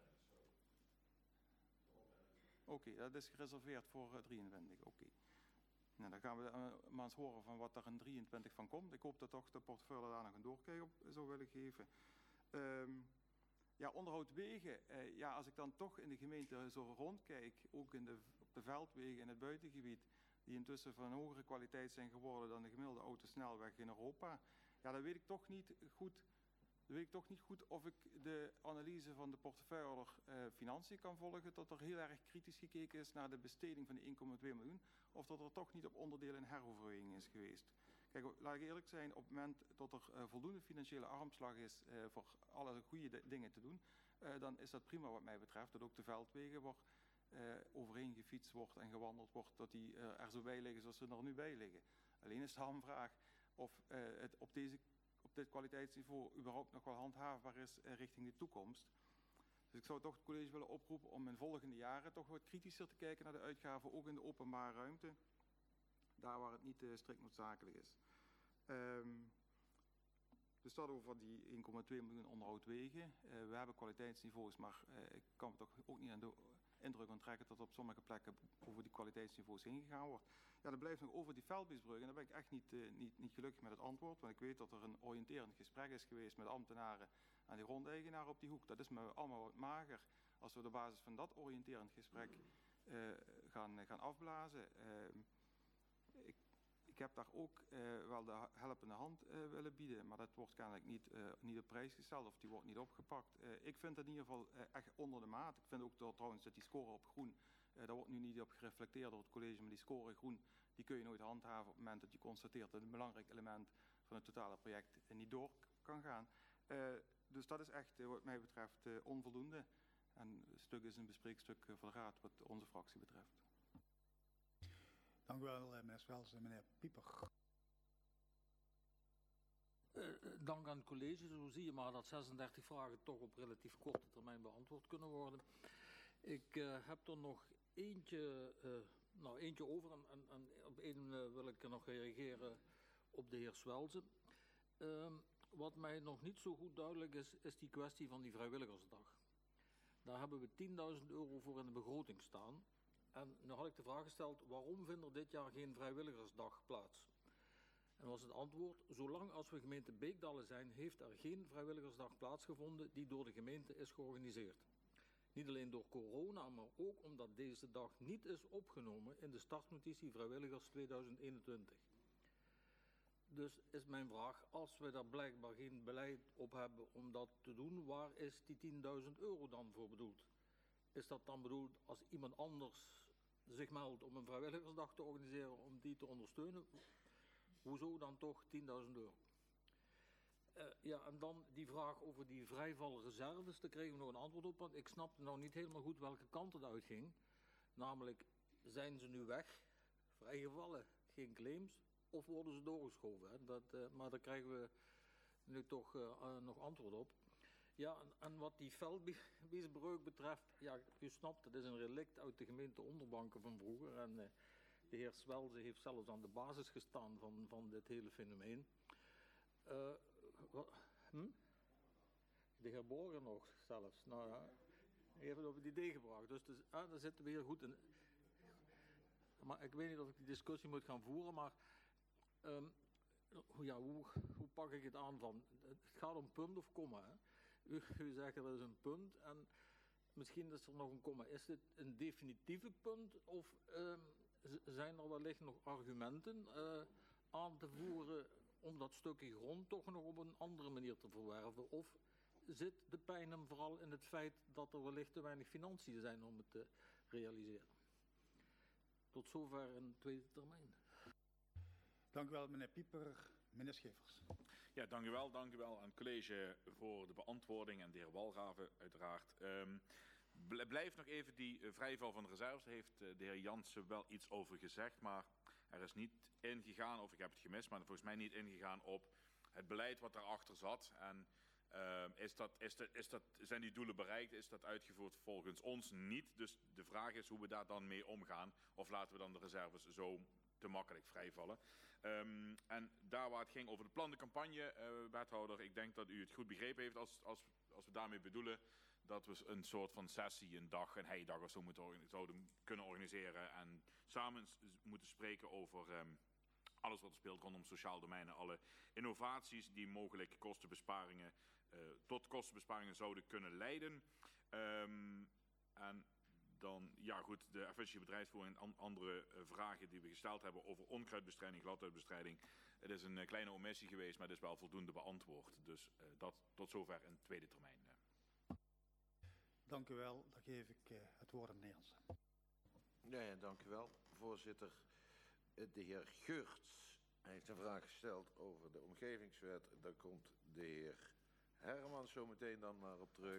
Oké, dat is gereserveerd voor 23, oké. Nou, dan gaan we maar eens horen van wat er in 23 van komt. Ik hoop dat toch de portefeuille daar nog een doorkijk op zou willen geven. Ja, onderhoud wegen. Ja, als ik dan toch in de gemeente zo rondkijk, ook op de veldwegen in het buitengebied, die intussen van hogere kwaliteit zijn geworden dan de gemiddelde autosnelweg in Europa. Ja, dan weet ik toch niet goed of ik de analyse van de portefeuillehouder Financiën kan volgen, dat er heel erg kritisch gekeken is naar de besteding van die 1,2 miljoen, of dat er toch niet op onderdelen een heroverweging is geweest. Kijk, laat ik eerlijk zijn, op het moment dat er voldoende financiële armslag is voor alle goede dingen te doen, dan is dat prima wat mij betreft, dat ook de veldwegen waar overheen gefietst wordt en gewandeld wordt, dat die er zo bij liggen zoals ze er nu bij liggen. Alleen is de hamvraag of het op dit kwaliteitsniveau überhaupt nog wel handhaafbaar is richting de toekomst. Dus ik zou toch het college willen oproepen om in volgende jaren toch wat kritischer te kijken naar de uitgaven, ook in de openbare ruimte, daar waar het niet strikt noodzakelijk is. Dus dat over die 1,2 miljoen onderhoud wegen. We hebben kwaliteitsniveaus, maar ik kan me toch ook niet aan de indruk onttrekken dat er op sommige plekken over die kwaliteitsniveaus heen gegaan wordt. Ja, dan blijft nog over die veldbeesbrug. En daar ben ik echt niet gelukkig met het antwoord. Want ik weet dat er een oriënterend gesprek is geweest met ambtenaren en de grondeigenaren op die hoek. Dat is me allemaal wat mager als we op basis van dat oriënterend gesprek gaan afblazen. Ik heb daar ook wel de helpende hand willen bieden, maar dat wordt kennelijk niet op prijs gesteld of die wordt niet opgepakt. Ik vind het in ieder geval echt onder de maat. Ik vind ook trouwens dat die score op groen, daar wordt nu niet op gereflecteerd door het college, maar die score groen, die kun je nooit handhaven op het moment dat je constateert dat een belangrijk element van het totale project niet door kan gaan. Dus dat is echt wat mij betreft onvoldoende. En het stuk is een bespreekstuk voor de raad wat onze fractie betreft. Dank u wel, meneer Swelsen. Meneer Pieper. Dank aan het college. Zo zie je maar dat 36 vragen toch op relatief korte termijn beantwoord kunnen worden. Ik heb er nog eentje over en op één wil ik nog reageren op de heer Swelsen. Wat mij nog niet zo goed duidelijk is die kwestie van die vrijwilligersdag. Daar hebben we €10.000 voor in de begroting staan. En nu had ik de vraag gesteld, waarom vindt er dit jaar geen vrijwilligersdag plaats? En was het antwoord, zolang als we gemeente Beekdalen zijn, heeft er geen vrijwilligersdag plaatsgevonden die door de gemeente is georganiseerd. Niet alleen door corona, maar ook omdat deze dag niet is opgenomen in de startnotitie vrijwilligers 2021. Dus is mijn vraag, als we daar blijkbaar geen beleid op hebben om dat te doen, waar is die €10.000 dan voor bedoeld? Is dat dan bedoeld als iemand anders zich meldt om een vrijwilligersdag te organiseren, om die te ondersteunen? Hoezo dan toch €10.000? Ja, en dan die vraag over die vrijvalreserves, daar kregen we nog een antwoord op, want ik snapte nou niet helemaal goed welke kant het uitging. Namelijk, zijn ze nu weg, vrijgevallen, geen claims, of worden ze doorgeschoven? Hè? Maar daar krijgen we nu toch nog antwoord op. Ja, en wat die veldbeesbreuk betreft, ja, u snapt, het is een relict uit de gemeente Onderbanken van vroeger. En de heer Swelsen heeft zelfs aan de basis gestaan van dit hele fenomeen. De heer Borger nog zelfs. Nou ja, hij heeft het op het idee gebracht. Dus daar zitten we heel goed in. Maar ik weet niet of ik die discussie moet gaan voeren, maar ja, hoe pak ik het aan van? Het gaat om punt of komma, hè? U zegt er is een punt en misschien is er nog een komma. Is dit een definitieve punt of zijn er wellicht nog argumenten aan te voeren om dat stukje grond toch nog op een andere manier te verwerven? Of zit de pijn hem vooral in het feit dat er wellicht te weinig financiën zijn om het te realiseren? Tot zover een tweede termijn. Dank u wel, meneer Pieper. Meneer Schevers. Ja, dank u wel aan het college voor de beantwoording en de heer Walraven uiteraard. Blijf nog even die vrijval van de reserves. Daar heeft de heer Jansen wel iets over gezegd, maar er is niet ingegaan, of ik heb het gemist, maar volgens mij niet ingegaan op het beleid wat daarachter zat. En zijn die doelen bereikt? Is dat uitgevoerd? Volgens ons niet. Dus de vraag is hoe we daar dan mee omgaan. Of laten we dan de reserves zo te makkelijk vrijvallen. En daar waar het ging over de plan de campagne, wethouder, ik denk dat u het goed begrepen heeft als we daarmee bedoelen dat we een soort van sessie, een dag, een heidag of zo zouden kunnen organiseren en samen moeten spreken over alles wat er speelt rondom sociaal domein, alle innovaties die mogelijk kostenbesparingen tot kostenbesparingen zouden kunnen leiden. En dan, ja goed, de efficiëntie bedrijfsvoering en andere vragen die we gesteld hebben over onkruidbestrijding, gladhuidbestrijding. Het is een kleine omissie geweest, maar het is wel voldoende beantwoord. Dus dat tot zover een tweede termijn. Dank u wel. Dan geef ik het woord aan meneer Jansen. Ja, dank u wel, voorzitter. De heer Geurts heeft een vraag gesteld over de omgevingswet. Daar komt de heer Hermans zo meteen dan maar op terug.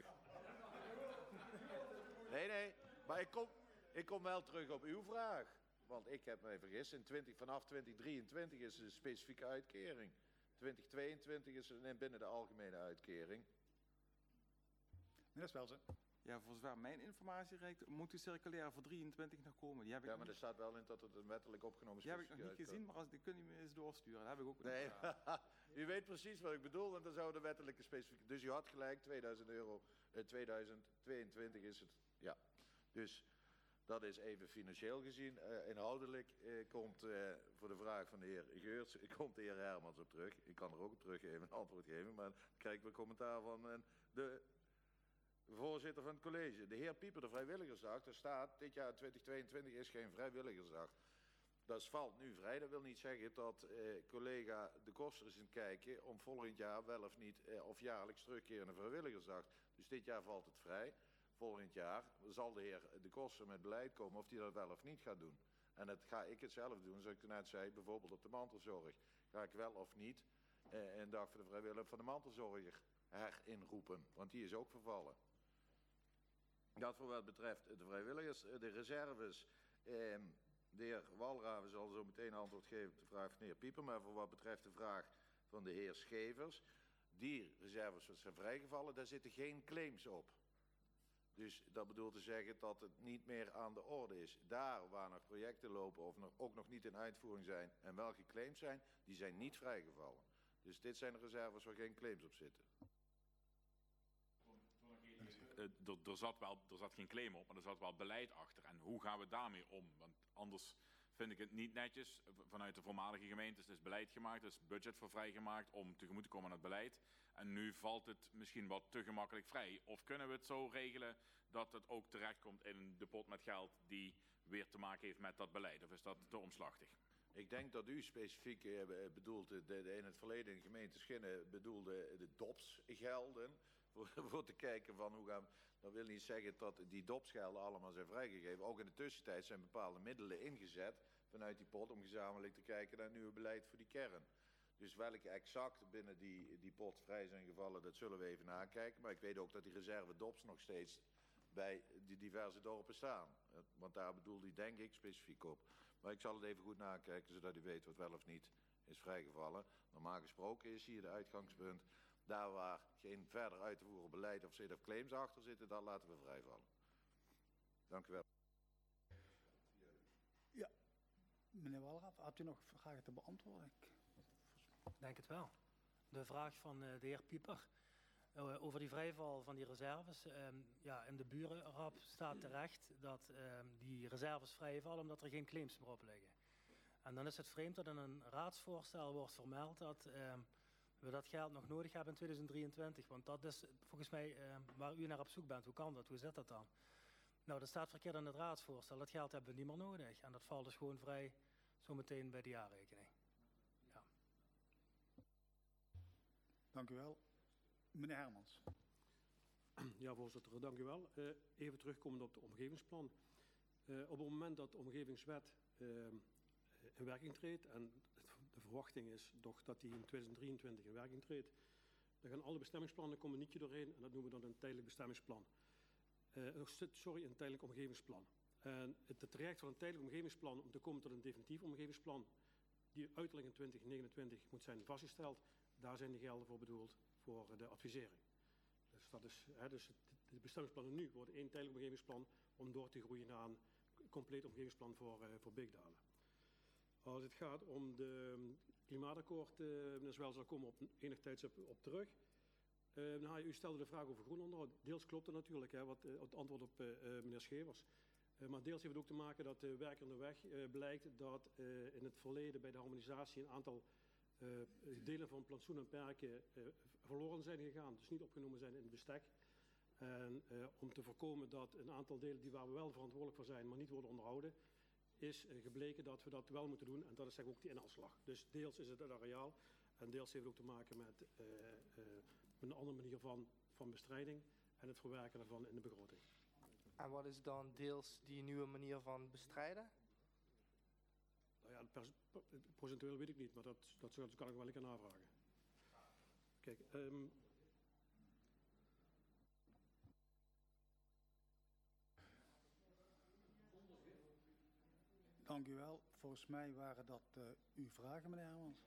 Nee, maar ik kom wel terug op uw vraag. Want ik heb mij vergist, vanaf 2023 is er een specifieke uitkering. 2022 is er binnen de algemene uitkering. Meneer Swelsen. Ja, voor zover mijn informatie reikt, moet die circulaire voor 23 nog komen. Die heb ik maar niet... er staat wel in dat het een wettelijk opgenomen Die heb ik nog niet gezien, maar die kun je me eens doorsturen. Dat heb ik ook nog Nee, u weet precies wat ik bedoel, want dan zou de wettelijke specifieke... Dus u had gelijk, €2000, 2022 is het, ja. Dus dat is even financieel gezien. Inhoudelijk komt voor de vraag van de heer Geurts, komt de heer Hermans op terug. Ik kan er ook op teruggeven, een antwoord geven, maar dan krijg ik een commentaar van de voorzitter van het college. De heer Pieper, de vrijwilligersdag, daar staat, dit jaar 2022 is geen vrijwilligersdag. Dat valt nu vrij. Dat wil niet zeggen dat collega De Koster is aan het kijken om volgend jaar wel of niet, of jaarlijks terugkerende vrijwilligersdag. Dus dit jaar valt het vrij. Volgend jaar zal de heer De Koster met beleid komen of hij dat wel of niet gaat doen. En dat ga ik het zelf doen, zoals ik net zei, bijvoorbeeld op de mantelzorg. Ga ik wel of niet een dag voor de vrijwilligers van de mantelzorger herinroepen, want die is ook vervallen. Dat voor wat betreft de vrijwilligers, de reserves. De heer Walraven zal zo meteen antwoord geven op de vraag van de heer Pieper. Maar voor wat betreft de vraag van de heer Schevers. Die reserves zijn vrijgevallen, daar zitten geen claims op. Dus dat bedoelt te zeggen dat het niet meer aan de orde is. Daar waar nog projecten lopen of ook nog niet in uitvoering zijn en welke claims zijn, die zijn niet vrijgevallen. Dus dit zijn de reserves waar geen claims op zitten. Er zat geen claim op, maar er zat wel beleid achter. En hoe gaan we daarmee om? Want anders vind ik het niet netjes. Vanuit de voormalige gemeentes is beleid gemaakt, er is budget voor vrijgemaakt om tegemoet te komen aan het beleid. En nu valt het misschien wat te gemakkelijk vrij. Of kunnen we het zo regelen dat het ook terechtkomt in de pot met geld die weer te maken heeft met dat beleid? Of is dat te omslachtig? Ik denk dat u specifiek bedoelt, in het verleden in gemeente Schinnen bedoelde de DOPS-gelden. Voor te kijken van hoe gaan we... Dat wil niet zeggen dat die DOPS-gelden allemaal zijn vrijgegeven. Ook in de tussentijd zijn bepaalde middelen ingezet vanuit die pot om gezamenlijk te kijken naar een nieuw beleid voor die kern. Dus welke exact binnen die pot vrij zijn gevallen, dat zullen we even nakijken. Maar ik weet ook dat die reserve DOPS nog steeds bij die diverse dorpen staan. Want daar bedoelde hij denk ik specifiek op. Maar ik zal het even goed nakijken, zodat u weet wat wel of niet is vrijgevallen. Normaal gesproken is hier de uitgangspunt. Daar waar geen verder uit te voeren beleid of claims achter zitten, dat laten we vrijvallen. Dank u wel. Ja, meneer Walraven, had u nog vragen te beantwoorden? Ik denk het wel. De vraag van de heer Pieper over die vrijval van die reserves. In de burenrap staat terecht dat die reserves vrijvallen omdat er geen claims meer op liggen. En dan is het vreemd dat in een raadsvoorstel wordt vermeld dat we dat geld nog nodig hebben in 2023. Want dat is volgens mij waar u naar op zoek bent. Hoe kan dat? Hoe zit dat dan? Nou, dat staat verkeerd in het raadsvoorstel. Dat geld hebben we niet meer nodig. En dat valt dus gewoon vrij zometeen bij de jaarrekening. Dank u wel. Meneer Hermans. Ja, voorzitter, dank u wel. Even terugkomend op de omgevingsplan. Op het moment dat de omgevingswet in werking treedt, en de verwachting is toch dat die in 2023 in werking treedt, dan gaan alle bestemmingsplannen komen niet doorheen en dat noemen we dan een tijdelijk bestemmingsplan. Een tijdelijk omgevingsplan. En het traject van een tijdelijk omgevingsplan om te komen tot een definitief omgevingsplan, die uiterlijk in 2029 moet zijn vastgesteld, daar zijn de gelden voor bedoeld voor de advisering. Dus dat is, de bestemmingsplannen nu worden één tijdelijk omgevingsplan om door te groeien naar een compleet omgevingsplan voor Beekdalen. Als het gaat om de klimaatakkoord, meneer Zwels, daar komen we op enig tijdstip op terug. U stelde de vraag over groenonderhoud. Deels klopt het natuurlijk, het antwoord op meneer Schevers. Maar deels heeft het ook te maken dat werkenderweg blijkt dat in het verleden bij de harmonisatie een aantal delen van plantsoen en perken verloren zijn gegaan, dus niet opgenomen zijn in het bestek. En om te voorkomen dat een aantal delen die waar we wel verantwoordelijk voor zijn, maar niet worden onderhouden, is gebleken dat we dat wel moeten doen. En dat is ook die inhaalslag. Dus deels is het het areaal en deels heeft het ook te maken met een andere manier van bestrijding en het verwerken daarvan in de begroting. En wat is dan deels die nieuwe manier van bestrijden? Nou ja, procentueel weet ik niet, maar dat kan ik wel een keer navragen. Kijk, Dank u wel. Volgens mij waren dat uw vragen, meneer Hermans.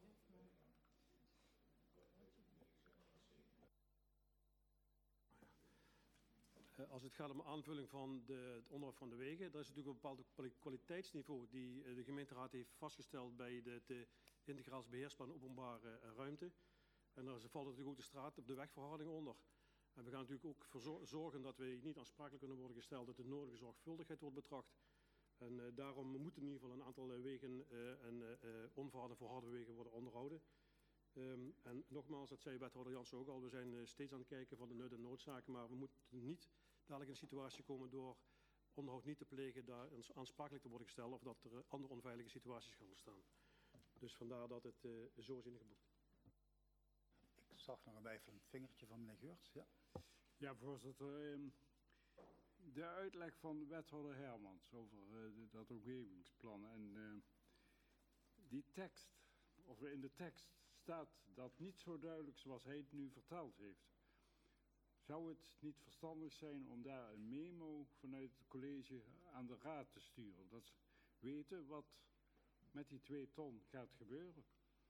Als het gaat om aanvulling van het onderhoud van de wegen, dat is natuurlijk een bepaald kwaliteitsniveau die de gemeenteraad heeft vastgesteld bij het integraals beheersplan openbare ruimte. En daar valt natuurlijk ook de straat op de wegverharding onder. En we gaan natuurlijk ook voor zorgen dat we niet aansprakelijk kunnen worden gesteld dat de nodige zorgvuldigheid wordt betracht. En daarom moeten in ieder geval een aantal wegen en onverharde voor harde wegen worden onderhouden. En nogmaals, dat zei wethouder Jansen ook al, we zijn steeds aan het kijken van de nut en noodzaken, maar we moeten niet dadelijk in een situatie komen door onderhoud niet te plegen, daar aansprakelijk te worden gesteld of dat er andere onveilige situaties gaan ontstaan. Dus vandaar dat het zo is ingeboekt. Ik zag nog een wijfelend vingertje van meneer Geurts. Ja, Ja, voorzitter. De uitleg van wethouder Hermans over dat omgevingsplan en die tekst, of in de tekst staat dat niet zo duidelijk zoals hij het nu verteld heeft. Zou het niet verstandig zijn om daar een memo vanuit het college aan de raad te sturen? Dat ze weten wat met die 2 ton gaat gebeuren.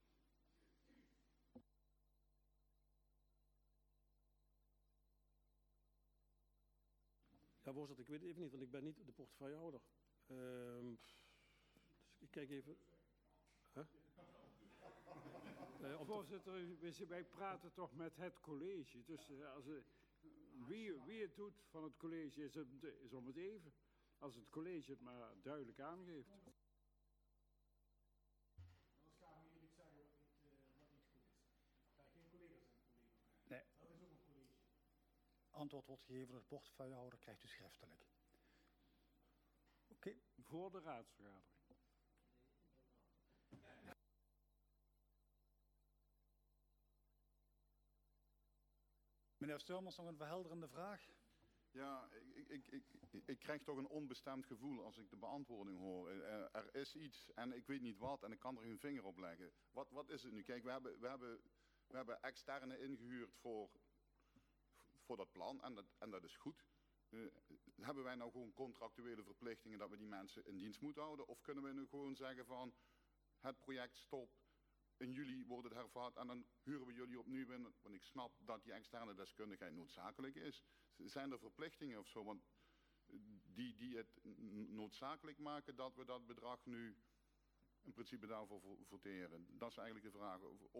Ja, voorzitter, ik weet het even niet, want ik ben niet de portefeuillehouder. Dus ik kijk even. Huh? Voorzitter, wij praten toch met het college. Dus wie het doet van het college is om het even. Als het college het maar duidelijk aangeeft. Anders gaan we hier iets zeggen wat niet goed is. Er zijn geen collega's in het college. Nee. Dat is ook een college. Antwoord wordt gegeven door de portefeuillehouder, krijgt u schriftelijk. Oké. Voor de raadsvergadering. Meneer Sturmers, nog een verhelderende vraag? Ja, ik krijg toch een onbestemd gevoel als ik de beantwoording hoor. Er is iets en ik weet niet wat en ik kan er geen vinger op leggen. Wat is het nu? Kijk, we hebben externe ingehuurd voor dat plan en dat is goed. Hebben wij nou gewoon contractuele verplichtingen dat we die mensen in dienst moeten houden? Of kunnen we nu gewoon zeggen van het project stopt, in juli wordt het hervat en dan huren we jullie opnieuw in? Want ik snap dat die externe deskundigheid noodzakelijk is. Zijn er verplichtingen of zo die het noodzakelijk maken dat we dat bedrag nu in principe daarvoor voteren? Dat is eigenlijk de vraag.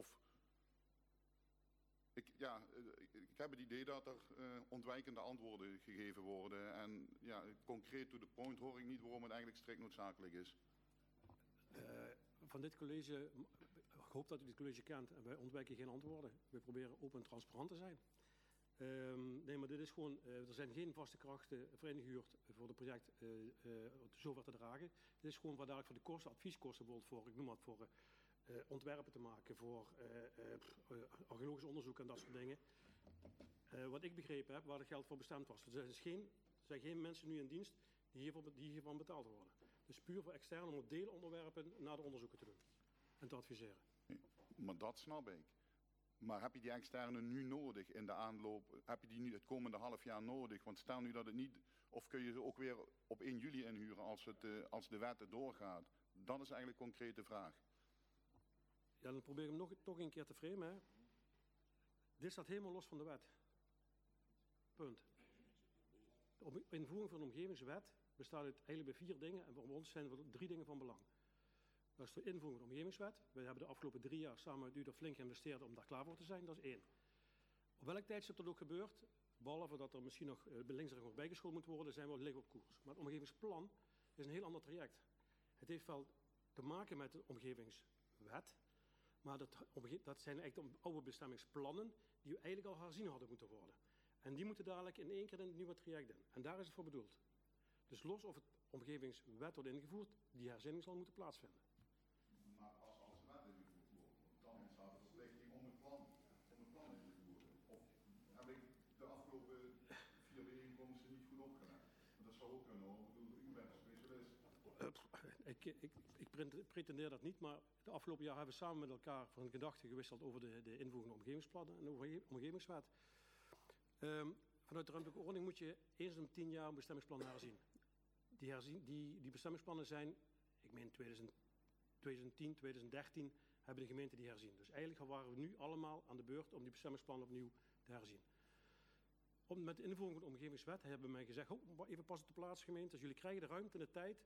Ik heb het idee dat er ontwijkende antwoorden gegeven worden. En ja, concreet to the point hoor ik niet waarom het eigenlijk strikt noodzakelijk is. Van dit college, ik hoop dat u dit college kent, en wij ontwijken geen antwoorden. We proberen open en transparant te zijn. Nee, maar dit is gewoon, er zijn geen vaste krachten voor ingehuurd voor het project zover te dragen. Dit is gewoon waar dadelijk voor de kosten, advieskosten bijvoorbeeld voor, ik noem wat, voor ontwerpen te maken voor archeologisch onderzoek en dat soort dingen. Wat ik begrepen heb, waar het geld voor bestemd was. Dus er zijn geen mensen nu in dienst die hiervan betaald worden. Dus puur voor externe om deelonderwerpen naar de onderzoeken te doen en te adviseren. Maar dat snap ik. Maar heb je die externe nu nodig in de aanloop? Heb je die nu het komende half jaar nodig? Want stel nu dat het niet... Of kun je ze ook weer op 1 juli inhuren als de wet doorgaat? Dat is eigenlijk een concrete vraag. Ja, dan probeer ik hem toch een keer te framen. Hè. Dit staat helemaal los van de wet. Punt. De invoering van de omgevingswet bestaat uit eigenlijk bij 4 dingen. En voor ons zijn er 3 dingen van belang. Dat is de invoering van de omgevingswet. We hebben de afgelopen 3 jaar samen met u er flink geïnvesteerd om daar klaar voor te zijn. Dat is 1. Op welk tijdstip dat ook gebeurt, behalve dat er misschien nog linksrecht nog bijgeschoold moet worden, zijn we liggen op koers. Maar het omgevingsplan is een heel ander traject. Het heeft wel te maken met de omgevingswet, maar dat zijn eigenlijk de oude bestemmingsplannen die eigenlijk al herzien hadden moeten worden. En die moeten dadelijk in 1 keer in het nieuwe traject in. En daar is het voor bedoeld. Dus los of het omgevingswet wordt ingevoerd, die herziening zal moeten plaatsvinden. Maar pas als de wet ingevoerd wordt, dan staat de verplichting om het plan in te voeren. Of heb ik de afgelopen 4 bijeenkomsten niet goed opgelet? Dat zou ook kunnen hoor. Ik bedoel, u bent specialist. Ik pretendeer dat niet, maar de afgelopen jaar hebben we samen met elkaar van gedachten gewisseld over de invoering van omgevingsplannen en de omgevingswet. Vanuit de ruimtelijke ordening moet je eens om 10 jaar een bestemmingsplan herzien. Die bestemmingsplannen zijn, ik meen 2010, 2013 hebben de gemeenten die herzien. Dus eigenlijk waren we nu allemaal aan de beurt om die bestemmingsplannen opnieuw te herzien. Met de invoering van de omgevingswet hebben we mij gezegd, even pas op de plaats gemeentes, jullie krijgen de ruimte en de tijd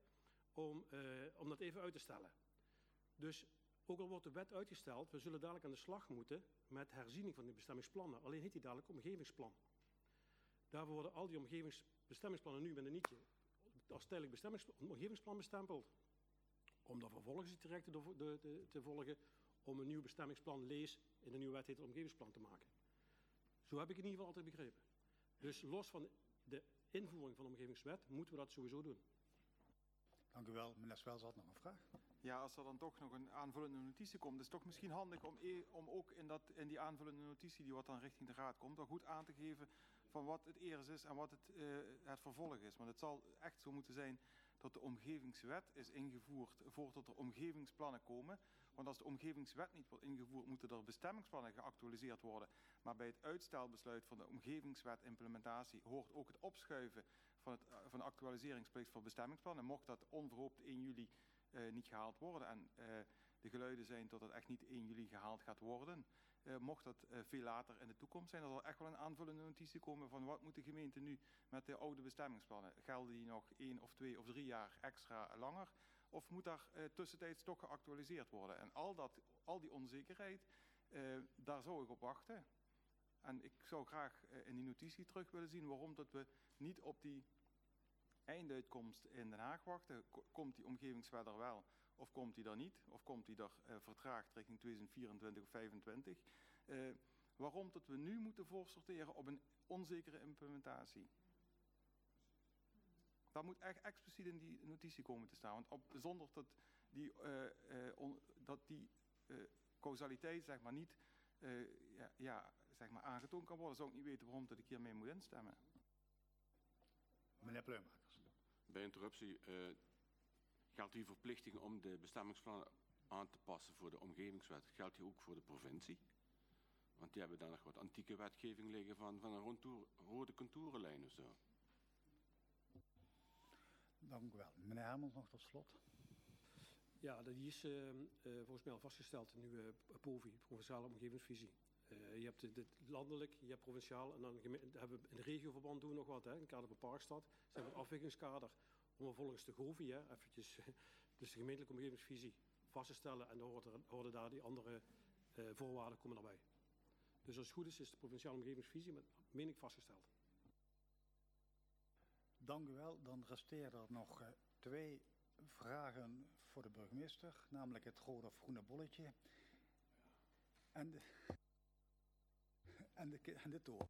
om dat even uit te stellen. Dus ook al wordt de wet uitgesteld, we zullen dadelijk aan de slag moeten met herziening van die bestemmingsplannen. Alleen heet die dadelijk omgevingsplan. Daarvoor worden al die bestemmingsplannen nu met een nietje als tijdelijk omgevingsplan bestempeld. Om dan vervolgens die trajecten te volgen om een nieuw bestemmingsplan lees in de nieuwe wet heet het omgevingsplan te maken. Zo heb ik het in ieder geval altijd begrepen. Dus los van de invoering van de omgevingswet moeten we dat sowieso doen. Dank u wel. Meneer Swels had nog een vraag. Ja, als er dan toch nog een aanvullende notitie komt, is het toch misschien handig om ook in die aanvullende notitie die wat dan richting de raad komt, dan goed aan te geven van wat het eerst is en wat het vervolg is. Want het zal echt zo moeten zijn dat de omgevingswet is ingevoerd voordat er omgevingsplannen komen. Want als de omgevingswet niet wordt ingevoerd, moeten er bestemmingsplannen geactualiseerd worden. Maar bij het uitstelbesluit van de omgevingswet implementatie hoort ook het opschuiven van de actualiseringsplicht voor bestemmingsplannen. Mocht dat onverhoopt 1 juli niet gehaald worden en de geluiden zijn dat het echt niet 1 juli gehaald gaat worden. Mocht dat veel later in de toekomst zijn, dan zal echt wel een aanvullende notitie komen van wat moet de gemeente nu met de oude bestemmingsplannen. Gelden die nog 1 of 2 of 3 jaar extra langer? Of moet daar tussentijds toch geactualiseerd worden? En al die onzekerheid, daar zou ik op wachten. En ik zou graag in die notitie terug willen zien waarom dat we niet op die einduitkomst in Den Haag wachten. Komt die omgevingswet er wel of komt die er niet? Of komt die er vertraagd richting 2024 of 2025? Waarom dat we nu moeten voorsorteren op een onzekere implementatie? Dat moet echt expliciet in die notitie komen te staan. Want zonder dat die causaliteit zeg maar niet zeg maar aangetoond kan worden, zou ik niet weten waarom dat ik hiermee moet instemmen. Meneer Pleumakers. Bij interruptie geldt die verplichting om de bestemmingsplannen aan te passen voor de omgevingswet. Geldt die ook voor de provincie? Want die hebben daar nog wat antieke wetgeving liggen van een rode contourenlijn of zo. Dank u wel. Meneer Hermans nog tot slot. Ja, die is volgens mij al vastgesteld in uw POVI, Provinciale Omgevingsvisie. Je hebt dit landelijk, je hebt provinciaal en dan hebben we in de regioverband doen we nog wat. Hè, in het kader van Parkstad zijn we het afwikkelingskader om volgens de GOVI, eventjes, dus de gemeentelijke omgevingsvisie, vast te stellen. En dan horen daar die andere voorwaarden komen erbij. Dus als het goed is de provinciale omgevingsvisie, meen ik, vastgesteld. Dank u wel. Dan resteren er nog 2 vragen voor de burgemeester, namelijk het rode of groene bolletje en de toren.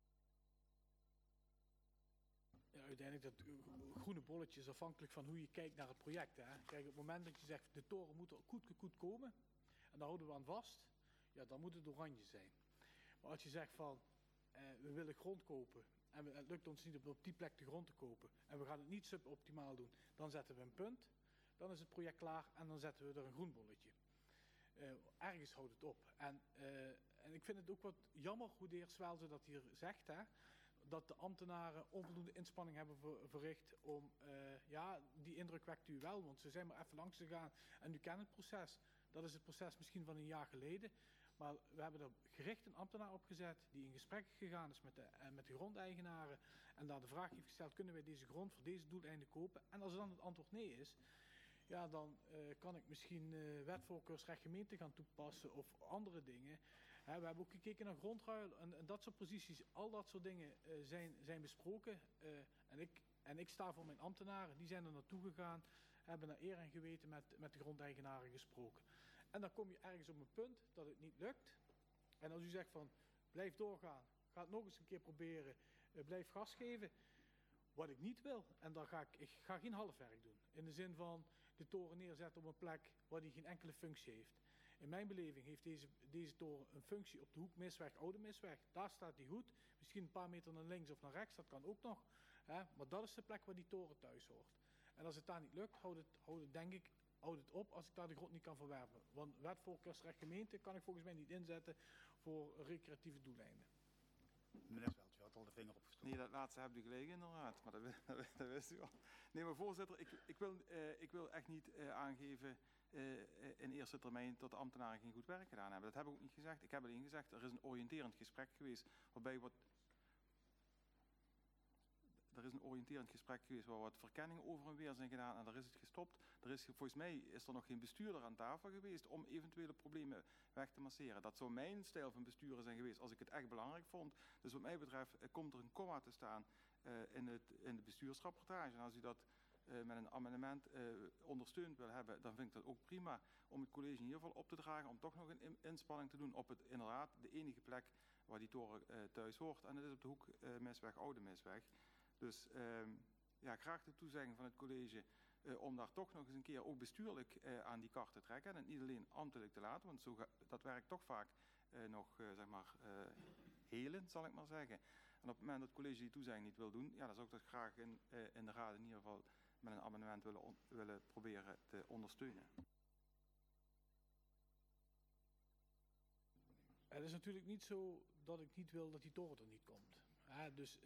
Ja, uiteindelijk dat groene bolletje is afhankelijk van hoe je kijkt naar het project. Hè. Kijk, op het moment dat je zegt de toren moet er goed komen, en daar houden we aan vast, ja, dan moet het oranje zijn. Maar als je zegt van, we willen grond kopen en het lukt ons niet om op die plek de grond te kopen en we gaan het niet suboptimaal doen, dan zetten we een punt, dan is het project klaar en dan zetten we er een groen bolletje. Ergens houdt het op. En ik vind het ook wat jammer hoe de heer Zwelze dat hier zegt, hè, dat de ambtenaren onvoldoende inspanning hebben verricht om, ja, die indruk wekt u wel, want ze zijn maar even langs gegaan en u kent het proces. Dat is het proces misschien van een jaar geleden, maar we hebben er gericht een ambtenaar op gezet die in gesprek gegaan is met de grondeigenaren en daar de vraag heeft gesteld, kunnen wij deze grond voor deze doeleinden kopen? En als dan het antwoord nee is, ja, dan kan ik misschien wetvoorkeursrecht gemeente gaan toepassen of andere dingen. We hebben ook gekeken naar grondruil en dat soort posities. Al dat soort dingen zijn besproken. En ik sta voor mijn ambtenaren. Die zijn er naartoe gegaan. Hebben naar eer en geweten met de grondeigenaren gesproken. En dan kom je ergens op een punt dat het niet lukt. En als u zegt van blijf doorgaan. Ga het nog eens een keer proberen. Blijf gas geven. Wat ik niet wil. En dan ik ga geen halfwerk doen. In de zin van de toren neerzetten op een plek waar die geen enkele functie heeft. In mijn beleving heeft deze toren een functie op de hoek Misweg, Oude Misweg. Daar staat die goed. Misschien een paar meter naar links of naar rechts, dat kan ook nog. Hè? Maar dat is de plek waar die toren thuis hoort. En als het daar niet lukt, houd het op als ik daar de grond niet kan verwerven. Want wetvoorkeursrecht gemeente kan ik volgens mij niet inzetten voor recreatieve doeleinden. Meneer Zweltje had al de vinger opgestoken. Nee, dat laatste hebt u gelegen inderdaad, maar dat wist u al. Nee, maar voorzitter, ik wil echt niet aangeven in eerste termijn dat de ambtenaren geen goed werk gedaan hebben. Dat heb ik ook niet gezegd. Ik heb alleen gezegd, er is een oriënterend gesprek geweest waarbij waar wat verkenningen over en weer zijn gedaan en daar is het gestopt. Volgens mij is er nog geen bestuurder aan tafel geweest om eventuele problemen weg te masseren. Dat zou mijn stijl van besturen zijn geweest als ik het echt belangrijk vond. Dus wat mij betreft komt er een komma te staan in de bestuursrapportage. En als u dat met een amendement ondersteund wil hebben, dan vind ik dat ook prima om het college in ieder geval op te dragen om toch nog een inspanning te doen op inderdaad de enige plek waar die toren thuis hoort. En dat is op de hoek Misweg, Oude Misweg. Dus ja, graag de toezegging van het college om daar toch nog eens een keer ook bestuurlijk aan die kar te trekken en het niet alleen ambtelijk te laten, want dat werkt toch vaak nog zeg maar helend, zal ik maar zeggen. En op het moment dat het college die toezegging niet wil doen, ja, dan zou ik dat graag in de raad in ieder geval met een amendement willen proberen te ondersteunen. Het is natuurlijk niet zo dat ik niet wil dat die toren er niet komt. Dus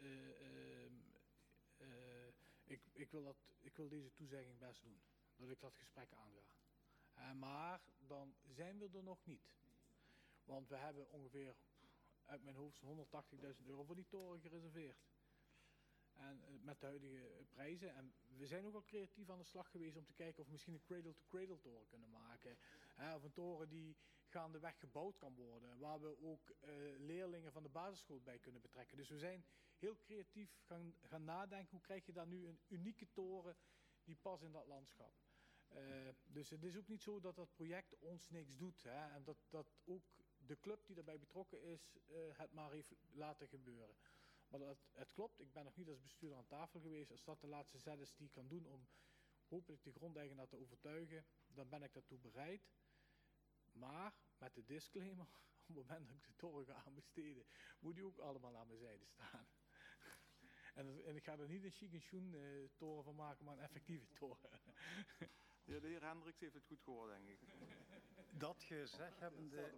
ik wil deze toezegging best doen. Dat ik dat gesprek aanga. Maar dan zijn we er nog niet. Want we hebben ongeveer uit mijn hoofd 180.000 euro voor die toren gereserveerd. En met de huidige prijzen. En we zijn ook al creatief aan de slag geweest om te kijken of we misschien een cradle-to-cradle toren kunnen maken. Of een toren die gaandeweg gebouwd kan worden. Waar we ook leerlingen van de basisschool bij kunnen betrekken. Dus we zijn heel creatief gaan nadenken. Hoe krijg je daar nu een unieke toren die past in dat landschap. Dus het is ook niet zo dat dat project ons niks doet. En dat ook de club die daarbij betrokken is het maar heeft laten gebeuren. Maar het klopt, ik ben nog niet als bestuurder aan tafel geweest. Als dat de laatste zet is die ik kan doen om hopelijk de grondeigenaar te overtuigen, dan ben ik daartoe bereid. Maar met de disclaimer, op het moment dat ik de toren ga aanbesteden, moet die ook allemaal aan mijn zijde staan. En ik ga er niet een chic en schoen toren van maken, maar een effectieve toren. Ja, de heer Hendricks heeft het goed gehoord, denk ik. Dat gezegd hebbende...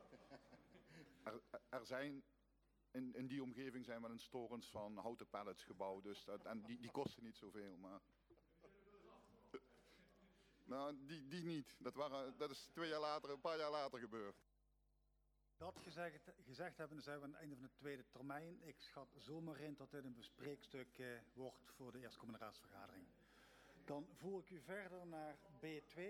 Er zijn... In die omgeving zijn wel eens torens van houten pallets gebouwd, dus en die kosten niet zoveel, maar... Nou, die niet. Dat is een paar jaar later gebeurd. Dat gezegd hebben, zijn we aan het einde van de tweede termijn. Ik schat zomaar in dat dit een bespreekstuk wordt voor de eerstkomende raadsvergadering. Dan voer ik u verder naar B2.